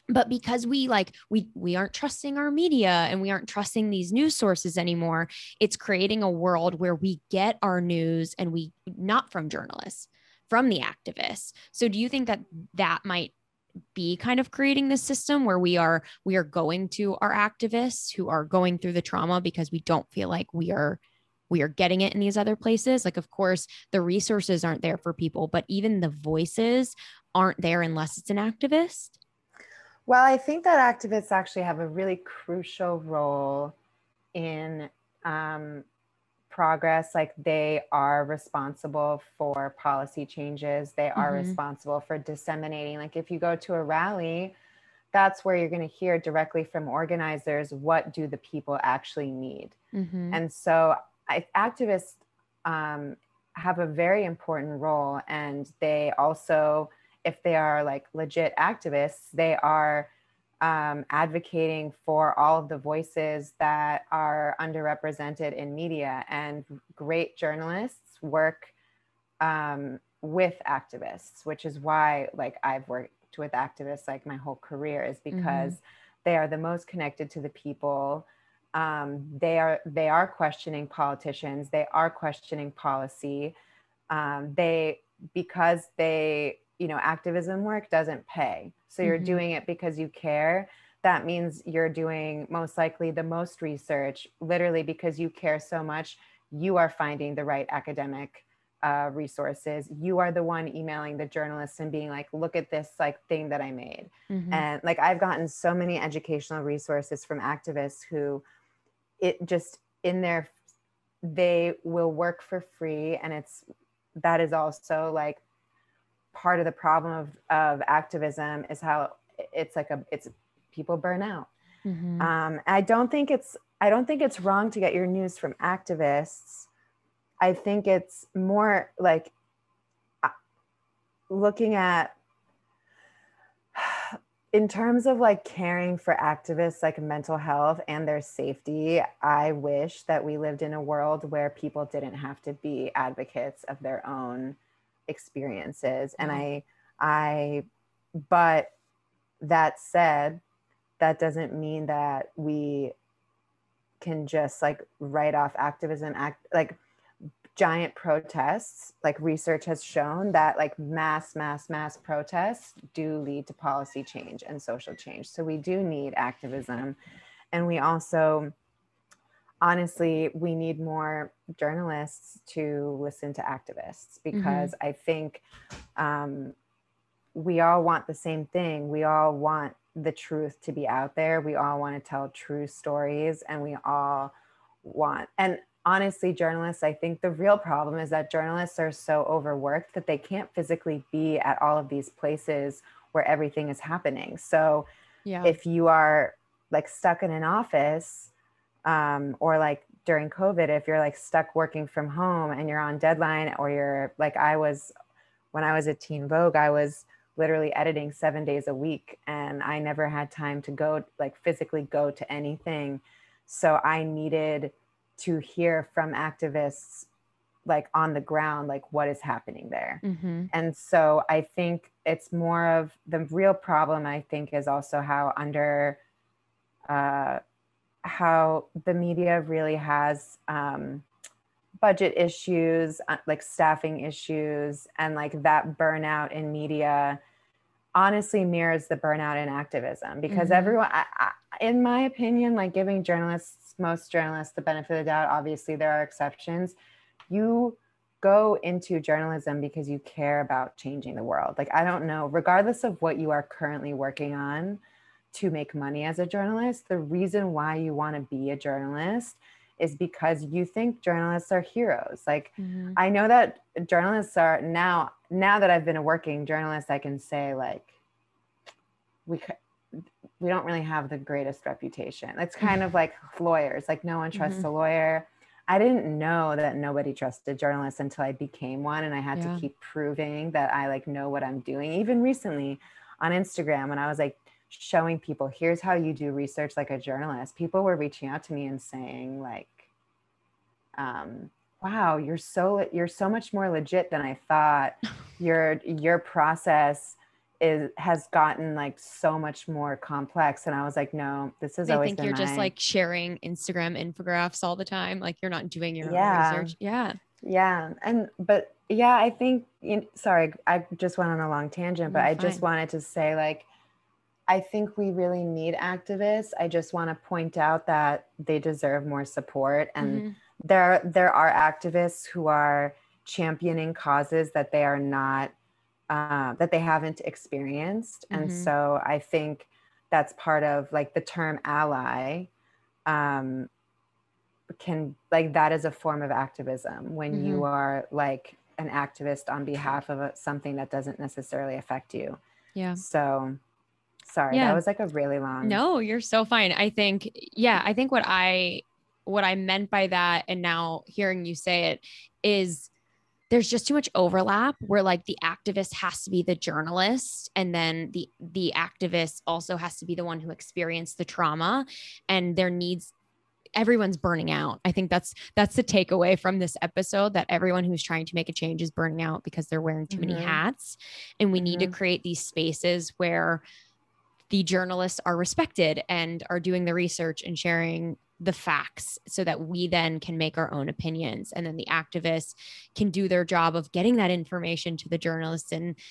But because we aren't trusting our media and we aren't trusting these news sources anymore, it's creating a world where we get our news and we not from journalists, from the activists. So do you think that that might be kind of creating this system where we are going to our activists who are going through the trauma because we don't feel like we are getting it in these other places? Like, of course, the resources aren't there for people, but even the voices aren't there unless it's an activist. Well, I think that activists actually have a really crucial role in progress. Like, they are responsible for policy changes. They are responsible for disseminating. Like, if you go to a rally, that's where you're going to hear directly from organizers, what do the people actually need? And so activists have a very important role. And they also, if they are like legit activists, they are advocating for all of the voices that are underrepresented in media. And great journalists work with activists, which is why like I've worked with activists like my whole career, is because they are the most connected to the people. They are questioning politicians. They are questioning policy. Because activism work doesn't pay. So you're doing it because you care. That means you're doing most likely the most research, literally because you care so much. You are finding the right academic resources. You are the one emailing the journalists and being like, look at this like thing that I made. And like, I've gotten so many educational resources from activists who they will work for free. And that is also like part of the problem of activism, is how it's people burn out. I don't think it's wrong to get your news from activists. I think it's more like looking at, in terms of like caring for activists, like mental health and their safety. I wish that we lived in a world where people didn't have to be advocates of their own experiences. And but that said, that doesn't mean that we can just like write off activism. Like giant protests, like research has shown that like mass protests do lead to policy change and social change. So we do need activism. And we also, honestly, we need more journalists to listen to activists, because I think we all want the same thing. We all want the truth to be out there. We all want to tell true stories, and we all want, and honestly, journalists, I think the real problem is that journalists are so overworked that they can't physically be at all of these places where everything is happening. So if you are like stuck in an office, or like during COVID, if you're like stuck working from home and you're on deadline, or you're like, when I was at Teen Vogue, I was literally editing 7 days a week, and I never had time to physically go to anything. So I needed to hear from activists like on the ground, like what is happening there. And so I think it's more of the real problem, I think, is also how the media really has budget issues, like staffing issues, and like that burnout in media honestly mirrors the burnout in activism, because everyone, in my opinion, like giving most journalists the benefit of the doubt, obviously there are exceptions. You go into journalism because you care about changing the world. Like, I don't know, regardless of what you are currently working on to make money as a journalist, the reason why you want to be a journalist is because you think journalists are heroes. Like, I know that journalists are now that I've been a working journalist, I can say like, we don't really have the greatest reputation. It's kind of like lawyers, like no one trusts a lawyer. I didn't know that nobody trusted journalists until I became one, and I had to keep proving that I like know what I'm doing. Even recently on Instagram, when I was like showing people, here's how you do research like a journalist, people were reaching out to me and saying like, wow, you're so much more legit than I thought. Your process has gotten like so much more complex. And I was like, no, this has They always think been you're just my, like sharing Instagram infographics all the time. Like you're not doing your own yeah. research. Yeah. Yeah. But yeah, I think, sorry, I just went on a long tangent, but You're I just fine. wanted to say, like, I think we really need activists. I just want to point out that they deserve more support. And Mhm. there are activists who are championing causes that they are not, that they haven't experienced. And Mhm. so I think that's part of like the term ally, um, can, like, that is a form of activism when you Mhm. are like an activist on behalf of something that doesn't necessarily affect you. Yeah. So sorry, that Yeah. was like a really long. No, you're so fine. I think, yeah, I think what I meant by that, and now hearing you say it, is there's just too much overlap where like the activist has to be the journalist, and then the activist also has to be the one who experienced the trauma, and there needs everyone's burning out. I think that's the takeaway from this episode, that everyone who's trying to make a change is burning out because they're wearing too many hats. And we need to create these spaces where the journalists are respected and are doing the research and sharing the facts so that we then can make our own opinions, and then the activists can do their job of getting that information to the journalists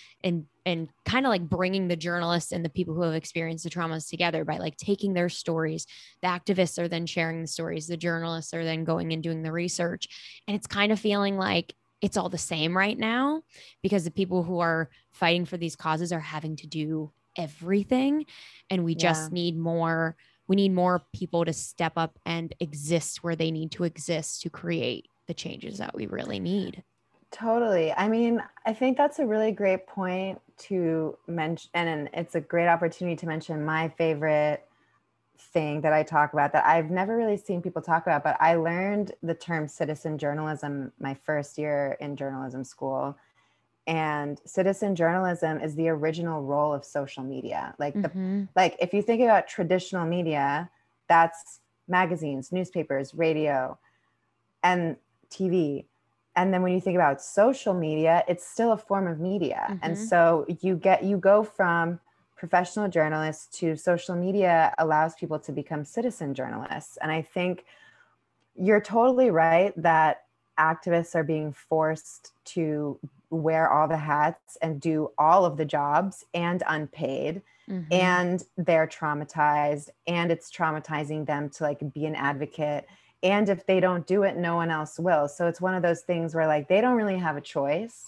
and kind of like bringing the journalists and the people who have experienced the traumas together by like taking their stories. The activists are then sharing the stories, the journalists are then going and doing the research, and it's kind of feeling like it's all the same right now because the people who are fighting for these causes are having to do everything, and we just need more, we need more people to step up and exist where they need to exist to create the changes that we really need. Totally. I mean, I think that's a really great point to mention, and it's a great opportunity to mention my favorite thing that I talk about that I've never really seen people talk about, but I learned the term citizen journalism my first year in journalism school. And citizen journalism is the original role of social media. Like like if you think about traditional media, that's magazines, newspapers, radio, and TV. And then when you think about social media, it's still a form of media. And so you go from professional journalists to social media allows people to become citizen journalists. And I think you're totally right that activists are being forced to wear all the hats and do all of the jobs and unpaid. And they're traumatized, and it's traumatizing them to like be an advocate. And if they don't do it, no one else will. So it's one of those things where like they don't really have a choice,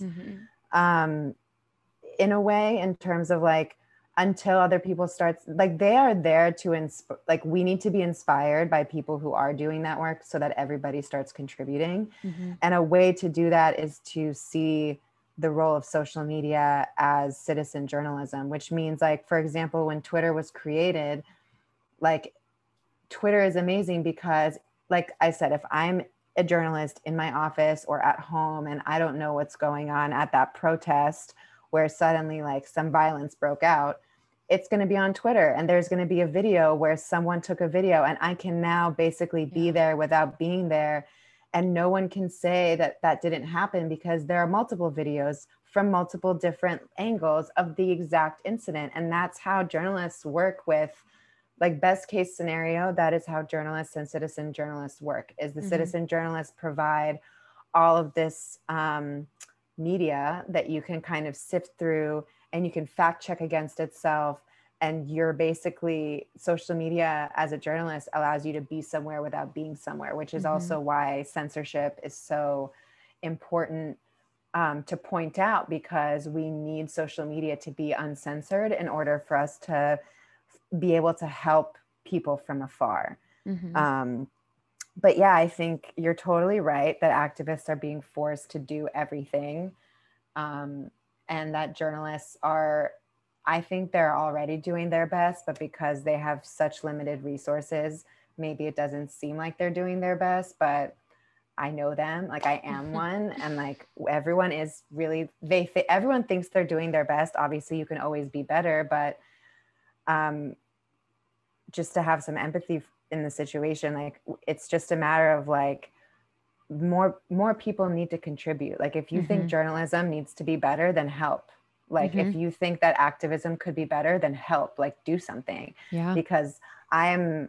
in a way, in terms of like, until other people start, like they are there to like we need to be inspired by people who are doing that work so that everybody starts contributing. And a way to do that is to see the role of social media as citizen journalism, which means like, for example, when Twitter was created, like Twitter is amazing because, like I said, if I'm a journalist in my office or at home and I don't know what's going on at that protest where suddenly like some violence broke out, it's going to be on Twitter, and there's going to be a video where someone took a video, and I can now basically be there without being there. And no one can say that that didn't happen because there are multiple videos from multiple different angles of the exact incident. And that's how journalists work with, like, best case scenario, that is how journalists and citizen journalists work, is the citizen journalists provide all of this media that you can kind of sift through and you can fact check against itself. And you're basically, social media as a journalist allows you to be somewhere without being somewhere, which is also why censorship is so important to point out, because we need social media to be uncensored in order for us to be able to help people from afar. But yeah, I think you're totally right that activists are being forced to do everything. And that journalists are, I think they're already doing their best, but because they have such limited resources, maybe it doesn't seem like they're doing their best, but I know them, like I am one. And like everyone is really, everyone thinks they're doing their best. Obviously you can always be better, but just to have some empathy in the situation, like it's just a matter of like, more people need to contribute. Like if you think journalism needs to be better, then help. Like if you think that activism could be better, then help, like do something. Yeah. Because I'm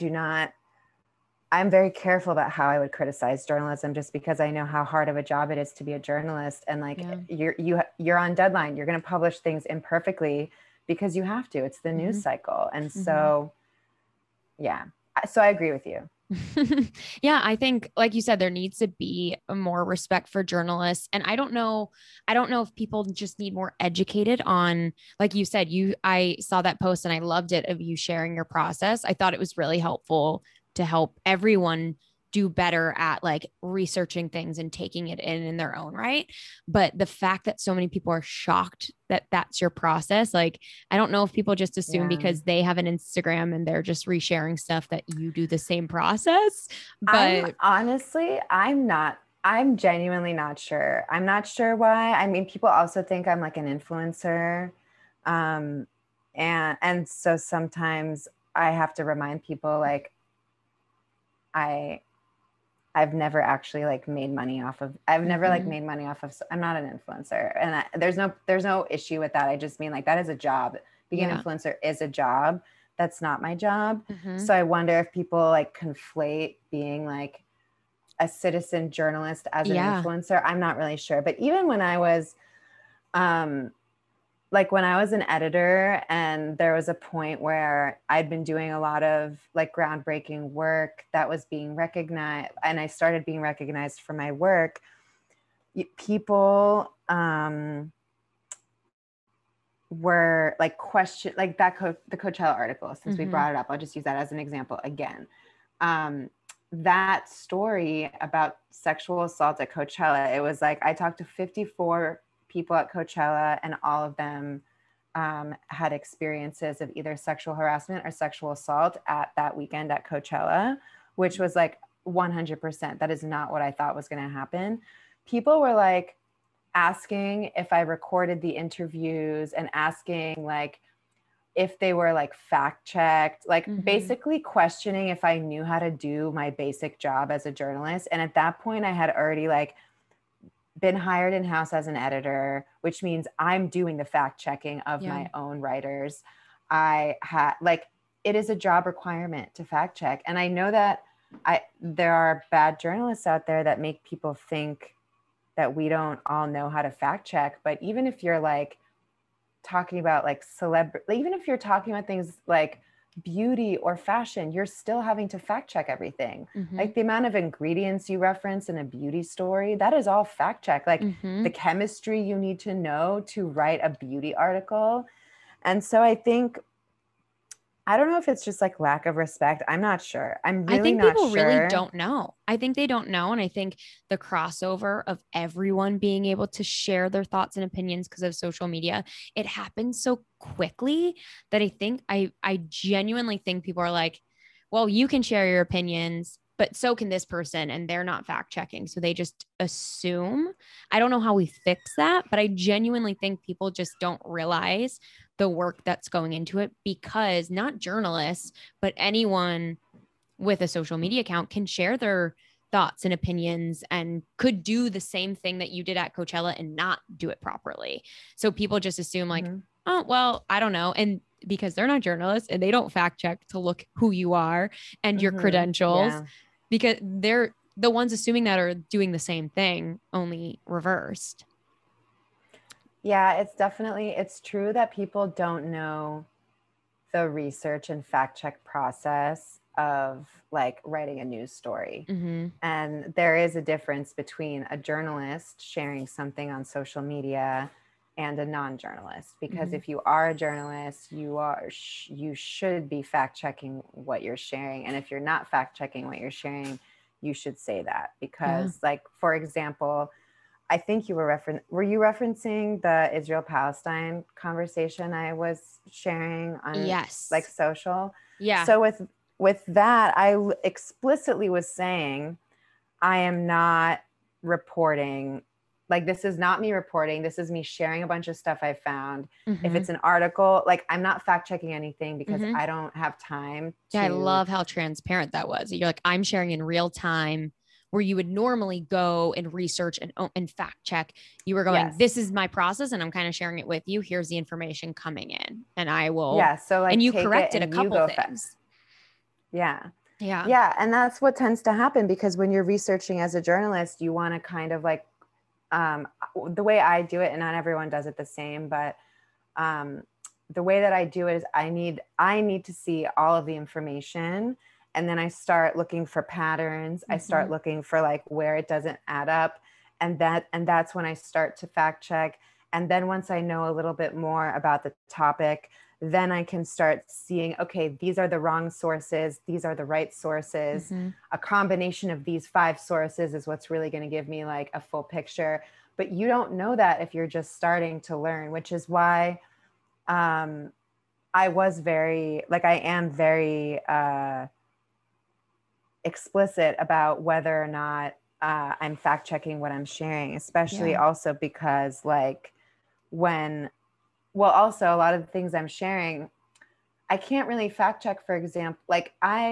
very careful about how I would criticize journalism, just because I know how hard of a job it is to be a journalist. And like you're on deadline. You're going to publish things imperfectly because you have to. It's the news cycle. And so, yeah. So I agree with you. Yeah, I think, like you said, there needs to be more respect for journalists. And I don't know if people just need more educated on, like you said, I saw that post and I loved it, of you sharing your process. I thought it was really helpful to help everyone do better at like researching things and taking it in their own right. But the fact that so many people are shocked that that's your process, like, I don't know if people just assume because they have an Instagram and they're just resharing stuff that you do the same process. But I'm genuinely not sure. I'm not sure why. I mean, people also think I'm like an influencer. And so sometimes I have to remind people, like, I've never actually like made money off of, I'm not an influencer, and there's no issue with that. I just mean, like, that is a job. Being an influencer is a job. That's not my job. So I wonder if people like conflate being like a citizen journalist as an influencer. I'm not really sure. But even when I was, when I was an editor, and there was a point where I'd been doing a lot of like groundbreaking work that was being recognized, and I started being recognized for my work, people were like like the Coachella article, since we brought it up, I'll just use that as an example again. That story about sexual assault at Coachella, it was like, I talked to 54 people at Coachella, and all of them had experiences of either sexual harassment or sexual assault at that weekend at Coachella, which was like 100%. That is not what I thought was going to happen. People were like asking if I recorded the interviews, and asking like if they were like fact checked, like basically questioning if I knew how to do my basic job as a journalist. And at that point, I had already like been hired in-house as an editor, which means I'm doing the fact checking of my own writers. I had like, it is a job requirement to fact check. And I know that there are bad journalists out there that make people think that we don't all know how to fact check. But even if you're like talking about like even if you're talking about things like beauty or fashion, you're still having to fact check everything. Like the amount of ingredients you reference in a beauty story, that is all fact check. Like the chemistry you need to know to write a beauty article. And so I don't know if it's just like lack of respect. I'm not sure. I think people really don't know. I think they don't know. And I think the crossover of everyone being able to share their thoughts and opinions because of social media, it happens so quickly that I genuinely think people are like, well, you can share your opinions, but so can this person, and they're not fact checking. So they just assume. I don't know how we fix that, but I genuinely think people just don't realize the work that's going into it, because not journalists, but anyone with a social media account can share their thoughts and opinions and could do the same thing that you did at Coachella and not do it properly. So people just assume like, oh, well, I don't know. And because they're not journalists and they don't fact check to look who you are and your credentials, because they're the ones assuming that are doing the same thing, only reversed. Yeah, it's true that people don't know the research and fact check process of like writing a news story. And there is a difference between a journalist sharing something on social media and a non-journalist, because if you are a journalist, you should be fact checking what you're sharing. And if you're not fact checking what you're sharing, you should say that, because like, for example, I think were you referencing the Israel-Palestine conversation I was sharing on like social? Yeah. So with that, I explicitly was saying, I am not reporting, like, this is not me reporting. This is me sharing a bunch of stuff I found. If it's an article, like, I'm not fact checking anything because I don't have time. I love how transparent that was. You're like, I'm sharing in real time where you would normally go and research and fact check. You were going, this is my process and I'm kind of sharing it with you. Here's the information coming in and I will. Yeah. So like, and you take corrected it and a couple you go things. Yeah. Yeah. Yeah. And that's what tends to happen, because when you're researching as a journalist, you want to kind of like, the way I do it, and not everyone does it the same, but the way that I do it is I need to see all of the information, and then I start looking for patterns. I start looking for like where it doesn't add up, and that's when I start to fact check. And then once I know a little bit more about the topic, then I can start seeing, okay, these are the wrong sources, these are the right sources. A combination of these 5 sources is what's really going to give me like a full picture. But you don't know that if you're just starting to learn, which is why I am very explicit about whether or not I'm fact checking what I'm sharing, especially also because like also a lot of the things I'm sharing, I can't really fact check. For example, like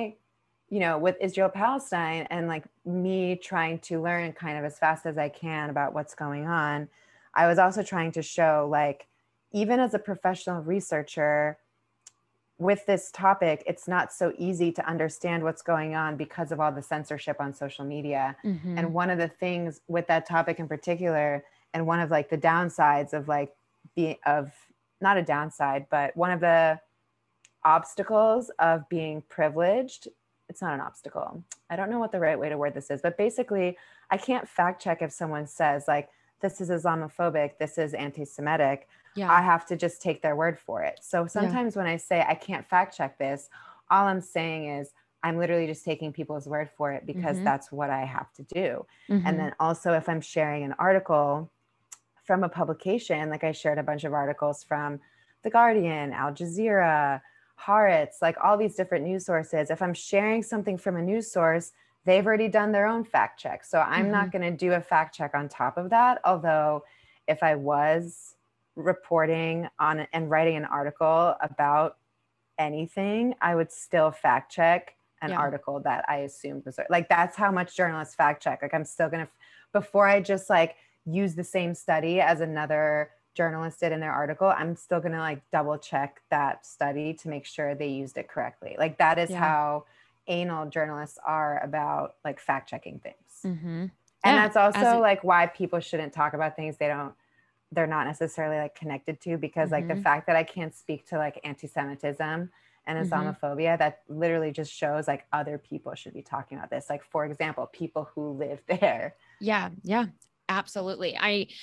with Israel Palestine and like me trying to learn kind of as fast as I can about what's going on, I was also trying to show like, even as a professional researcher with this topic, it's not so easy to understand what's going on because of all the censorship on social media. And one of the things with that topic in particular, and one of like the downsides of like not a downside, but one of the obstacles of being privileged, it's not an obstacle. I don't know what the right way to word this is, but basically I can't fact check if someone says like, this is Islamophobic, this is anti-Semitic. I have to just take their word for it. So sometimes when I say I can't fact check this, all I'm saying is I'm literally just taking people's word for it because that's what I have to do. And then also if I'm sharing an article from a publication, like I shared a bunch of articles from The Guardian, Al Jazeera, Haaretz, like all these different news sources. If I'm sharing something from a news source, they've already done their own fact check. So I'm not going to do a fact check on top of that. Although if I was reporting on and writing an article about anything, I would still fact check an article that I assumed was like, that's how much journalists fact check. Like I'm still going to, before I just like use the same study as another journalist did in their article, I'm still going to like double check that study to make sure they used it correctly. Like that is how anal journalists are about like fact checking things. And that's also like why people shouldn't talk about things they're not necessarily like connected to, because like the fact that I can't speak to like anti-Semitism and Islamophobia, that literally just shows like other people should be talking about this. Like, for example, people who live there. Yeah. Yeah, absolutely.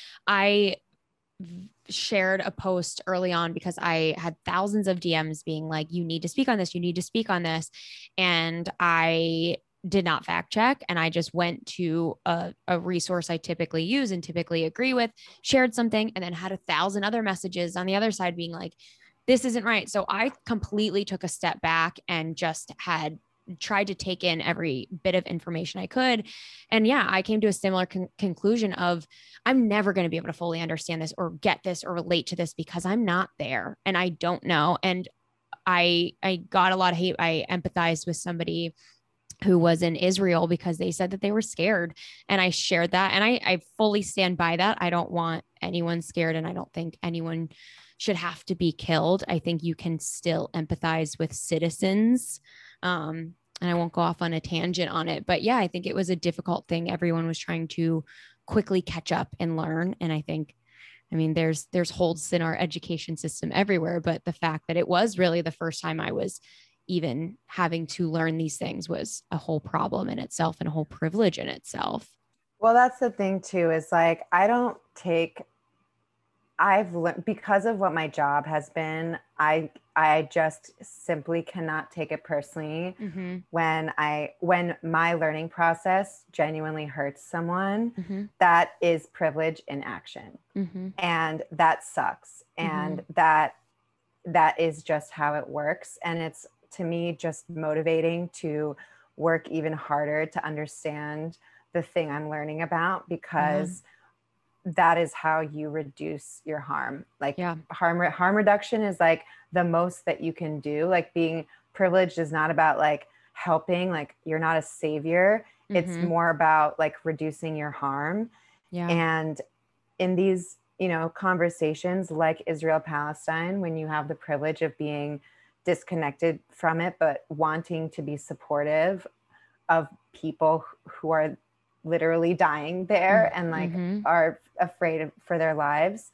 I shared a post early on because I had thousands of DMs being like, you need to speak on this. You need to speak on this. And I did not fact check. And I just went to a resource I typically use and typically agree with, shared something, and then had 1,000 other messages on the other side being like, this isn't right. So I completely took a step back and just had tried to take in every bit of information I could. And I came to a similar conclusion of I'm never going to be able to fully understand this or get this or relate to this because I'm not there and I don't know. And I got a lot of hate. I empathized with somebody who was in Israel because they said that they were scared. And I shared that. And I fully stand by that. I don't want anyone scared. And I don't think anyone should have to be killed. I think you can still empathize with citizens. And I won't go off on a tangent on it, but I think it was a difficult thing. Everyone was trying to quickly catch up and learn. And I think, there's holes in our education system everywhere, but the fact that it was really the first time I was even having to learn these things was a whole problem in itself and a whole privilege in itself. Well, that's the thing too, is like, I've learned because of what my job has been, I just simply cannot take it personally when my learning process genuinely hurts someone. That is privilege in action. And that sucks. And that is just how it works. And it's, to me, just motivating to work even harder to understand the thing I'm learning about, because that is how you reduce your harm. Like harm reduction is like the most that you can do. Like being privileged is not about like helping, like you're not a savior. It's more about like reducing your harm. Yeah. And in these, you know, conversations like Israel Palestine, when you have the privilege of being disconnected from it but wanting to be supportive of people who are literally dying there and like are afraid for their lives,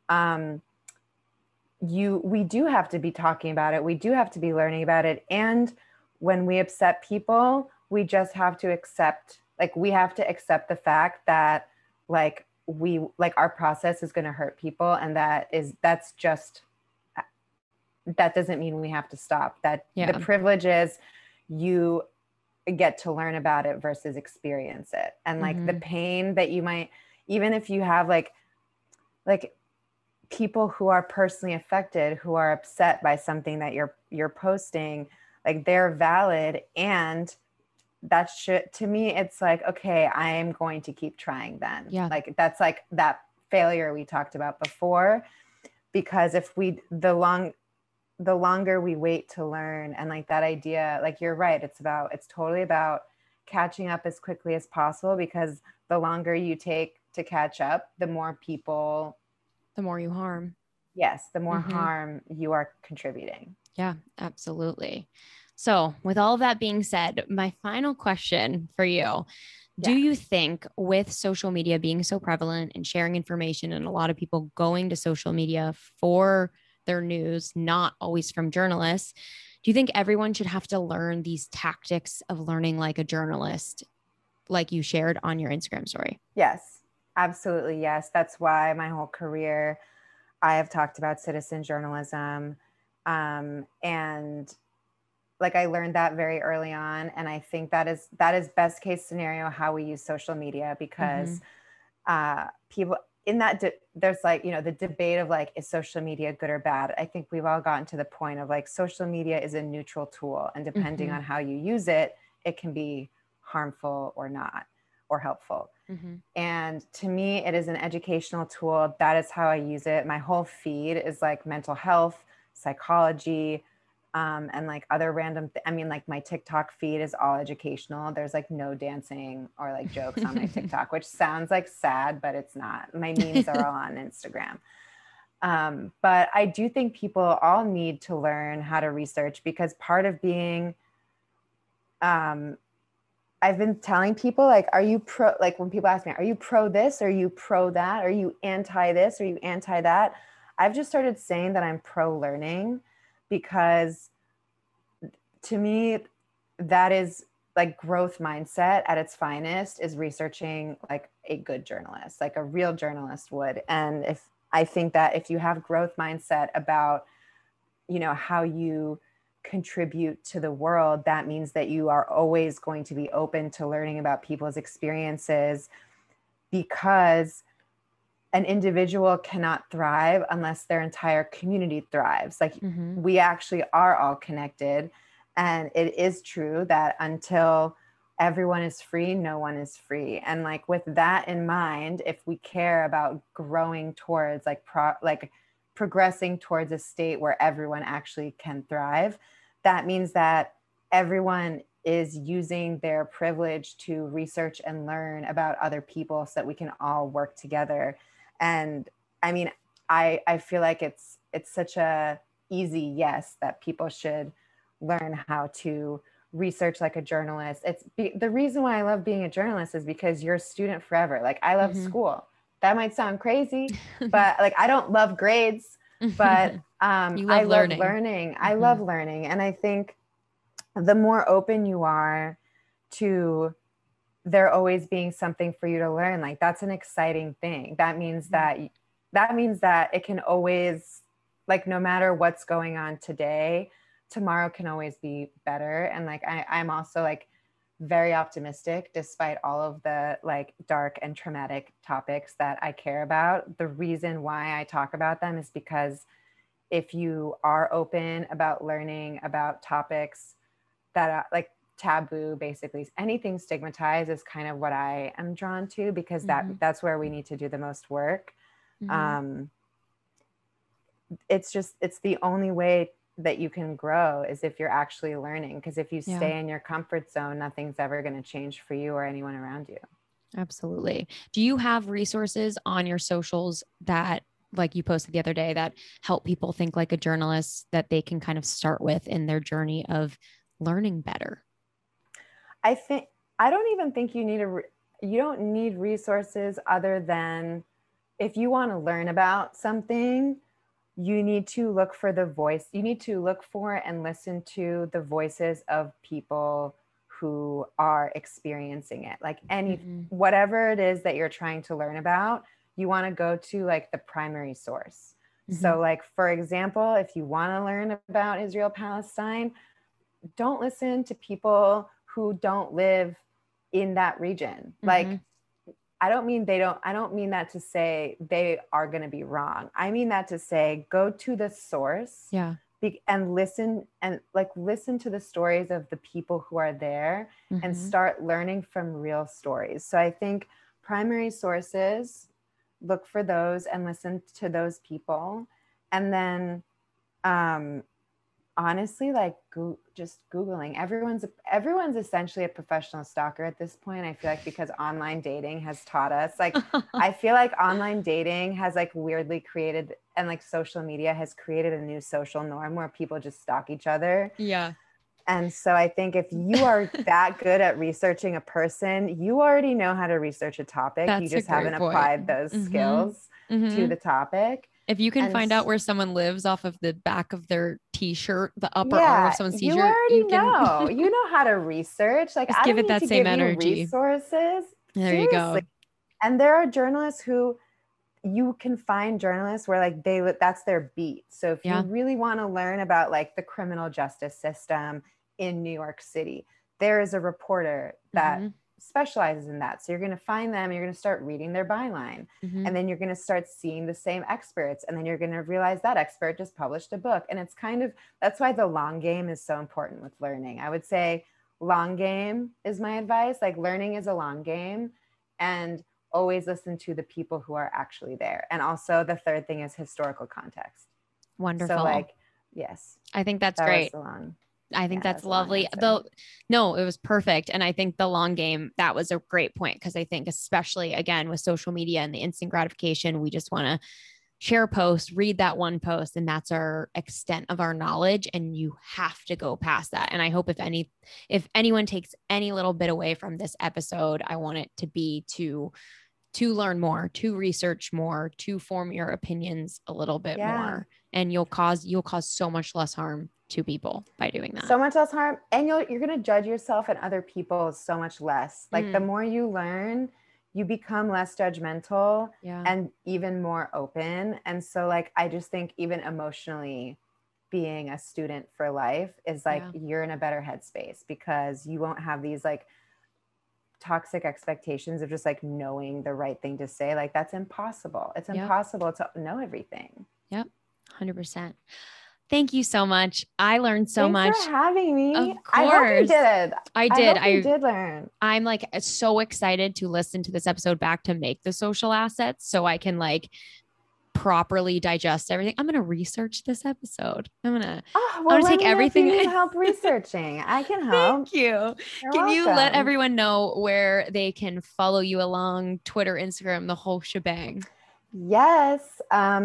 we do have to be talking about it. We do have to be learning about it. And when we upset people, we just have to accept, like, we have to accept the fact that like our process is going to hurt people. And that doesn't mean we have to stop. That the privilege is you get to learn about it versus experience it. And like the pain that you might, even if you have like people who are personally affected, who are upset by something that you're posting, like they're valid. And that should, to me, it's like, okay, I am going to keep trying then. Yeah. Like that's like that failure we talked about before, because if the longer we wait to learn, and like that idea, like you're right, it's totally about catching up as quickly as possible, because the longer you take to catch up, the more people, the more you harm. Yes, the more harm you are contributing. Yeah, absolutely. So with all of that being said, my final question for you, do you think with social media being so prevalent and sharing information and a lot of people going to social media for their news, not always from journalists, do you think everyone should have to learn these tactics of learning like a journalist, like you shared on your Instagram story? Yes, absolutely. Yes. That's why my whole career, I have talked about citizen journalism. And like, I learned that very early on. And I think that is best case scenario, how we use social media, because people in that, there's like, you know, the debate of like, is social media good or bad? I think we've all gotten to the point of like, social media is a neutral tool. And depending on how you use it, it can be harmful or not, or helpful. And to me, it is an educational tool. That is how I use it. My whole feed is like mental health, psychology, and like other random, I mean, like my TikTok feed is all educational. There's like no dancing or like jokes on my TikTok, which sounds like sad, but it's not. My memes are all on Instagram. But I do think people all need to learn how to research, because part of being, I've been telling people, like, are you pro, like when people ask me, are you pro this? Are you pro that? Are you anti this? Are you anti that? I've just started saying that I'm pro learning, because to me, that is like growth mindset at its finest, is researching like a good journalist, like a real journalist would. And I think that if you have growth mindset about, you know, how you contribute to the world, that means that you are always going to be open to learning about people's experiences, because an individual cannot thrive unless their entire community thrives. Like we actually are all connected. And it is true that until everyone is free, no one is free. And like with that in mind, if we care about growing towards like progressing towards a state where everyone actually can thrive, that means that everyone is using their privilege to research and learn about other people so that we can all work together. And I mean, I feel like it's such a easy yes that people should learn how to research like a journalist. The reason why I love being a journalist is because you're a student forever. Like I love school. That might sound crazy, but like I don't love grades, but I love learning. I love learning. And I think the more open you are to there always being something for you to learn, like that's an exciting thing. That means that it can always, like, no matter what's going on today, tomorrow can always be better. And like I'm also like very optimistic despite all of the like dark and traumatic topics that I care about. The reason why I talk about them is because if you are open about learning about topics that are like taboo, basically anything stigmatized is kind of what I am drawn to, because that's where we need to do the most work. It's the only way that you can grow is if you're actually learning. Because if you Yeah. stay in your comfort zone, nothing's ever going to change for you or anyone around you. Absolutely. Do you have resources on your socials that, like you posted the other day, that help people think like a journalist that they can kind of start with in their journey of learning better? I don't even think you need you don't need resources other than if you want to learn about something, you need to look for you need to look for and listen to the voices of people who are experiencing it. Like whatever it is that you're trying to learn about, you want to go to like the primary source. So like, for example, if you want to learn about Israel Palestine, don't listen to people who don't live in that region. Like, I don't mean that to say they are going to be wrong. I mean that to say, go to the source, and listen to the stories of the people who are there and start learning from real stories. So I think primary sources, look for those and listen to those people. And then, honestly, like just Googling. Everyone's essentially a professional stalker at this point. I feel like because online dating has taught us, like, I feel like online dating has like weirdly created, and like social media has created a new social norm where people just stalk each other. Yeah. And so I think if you are that good at researching a person, you already know how to research a topic. That's you just a great haven't point. applied those skills to the topic. If you can find out where someone lives off of the back of their t-shirt, the upper arm of someone's t-shirt, you already know. You know how to research. Like, just I give don't it need that to same give energy. you resources. There Seriously. you go. And there are journalists who you can find journalists where like that's their beat. So if you really want to learn about like the criminal justice system in New York City, there is a reporter that specializes in that. So you're going to find them, you're going to start reading their byline, and then you're going to start seeing the same experts. And then you're going to realize that expert just published a book. And it's that's why the long game is so important with learning. I would say long game is my advice. Like, learning is a long game, and always listen to the people who are actually there. And also the third thing is historical context. Wonderful. So like, yes, I think that's great. I think that's lovely. No, it was perfect. And I think the long game, that was a great point. Because I think, especially again, with social media and the instant gratification, we just want to share a post, read that one post, and that's our extent of our knowledge. And you have to go past that. And I hope if anyone takes any little bit away from this episode, I want it to be to learn more, to research more, to form your opinions a little bit more. And you'll cause so much less harm to people by doing that. So much less harm. And you're going to judge yourself and other people so much less. Like, the more you learn, you become less judgmental and even more open. And so like, I just think even emotionally, being a student for life is like, you're in a better headspace because you won't have these like toxic expectations of just like knowing the right thing to say. Like, that's impossible. It's impossible to know everything. Yep. 100%. Thank you so much. I learned so much. Thanks for having me. Of course. I hope you did. I did. I did learn. I'm like so excited to listen to this episode back to make the social assets so I can like properly digest everything. I'm going to research this episode. I'm going to take everything. You need help researching. I can help. Thank you. Can you let everyone know where they can follow you along Twitter, Instagram, the whole shebang? Yes.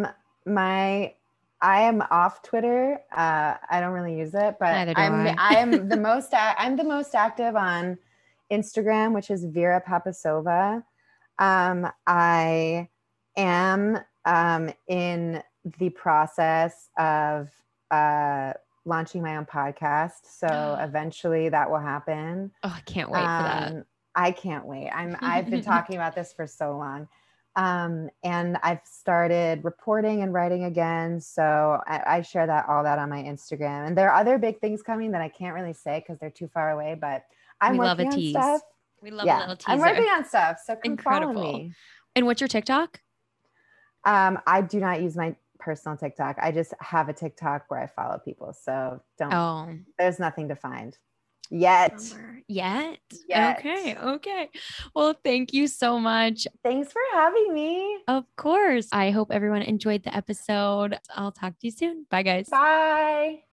I am off Twitter. I don't really use it, but I'm the most active on Instagram, which is Vera Papasova. I am in the process of launching my own podcast. So eventually that will happen. Oh, I can't wait for that. I can't wait. I've been talking about this for so long. And I've started reporting and writing again. So I share all that on my Instagram. And there are other big things coming that I can't really say because they're too far away, but I'm working on stuff. We love a little teaser. I'm working on stuff. So come follow me. And what's your TikTok? I do not use my personal TikTok. I just have a TikTok where I follow people. So there's nothing to find. Yet. Okay. Well, thank you so much. Thanks for having me. Of course. I hope everyone enjoyed the episode. I'll talk to you soon. Bye, guys. Bye.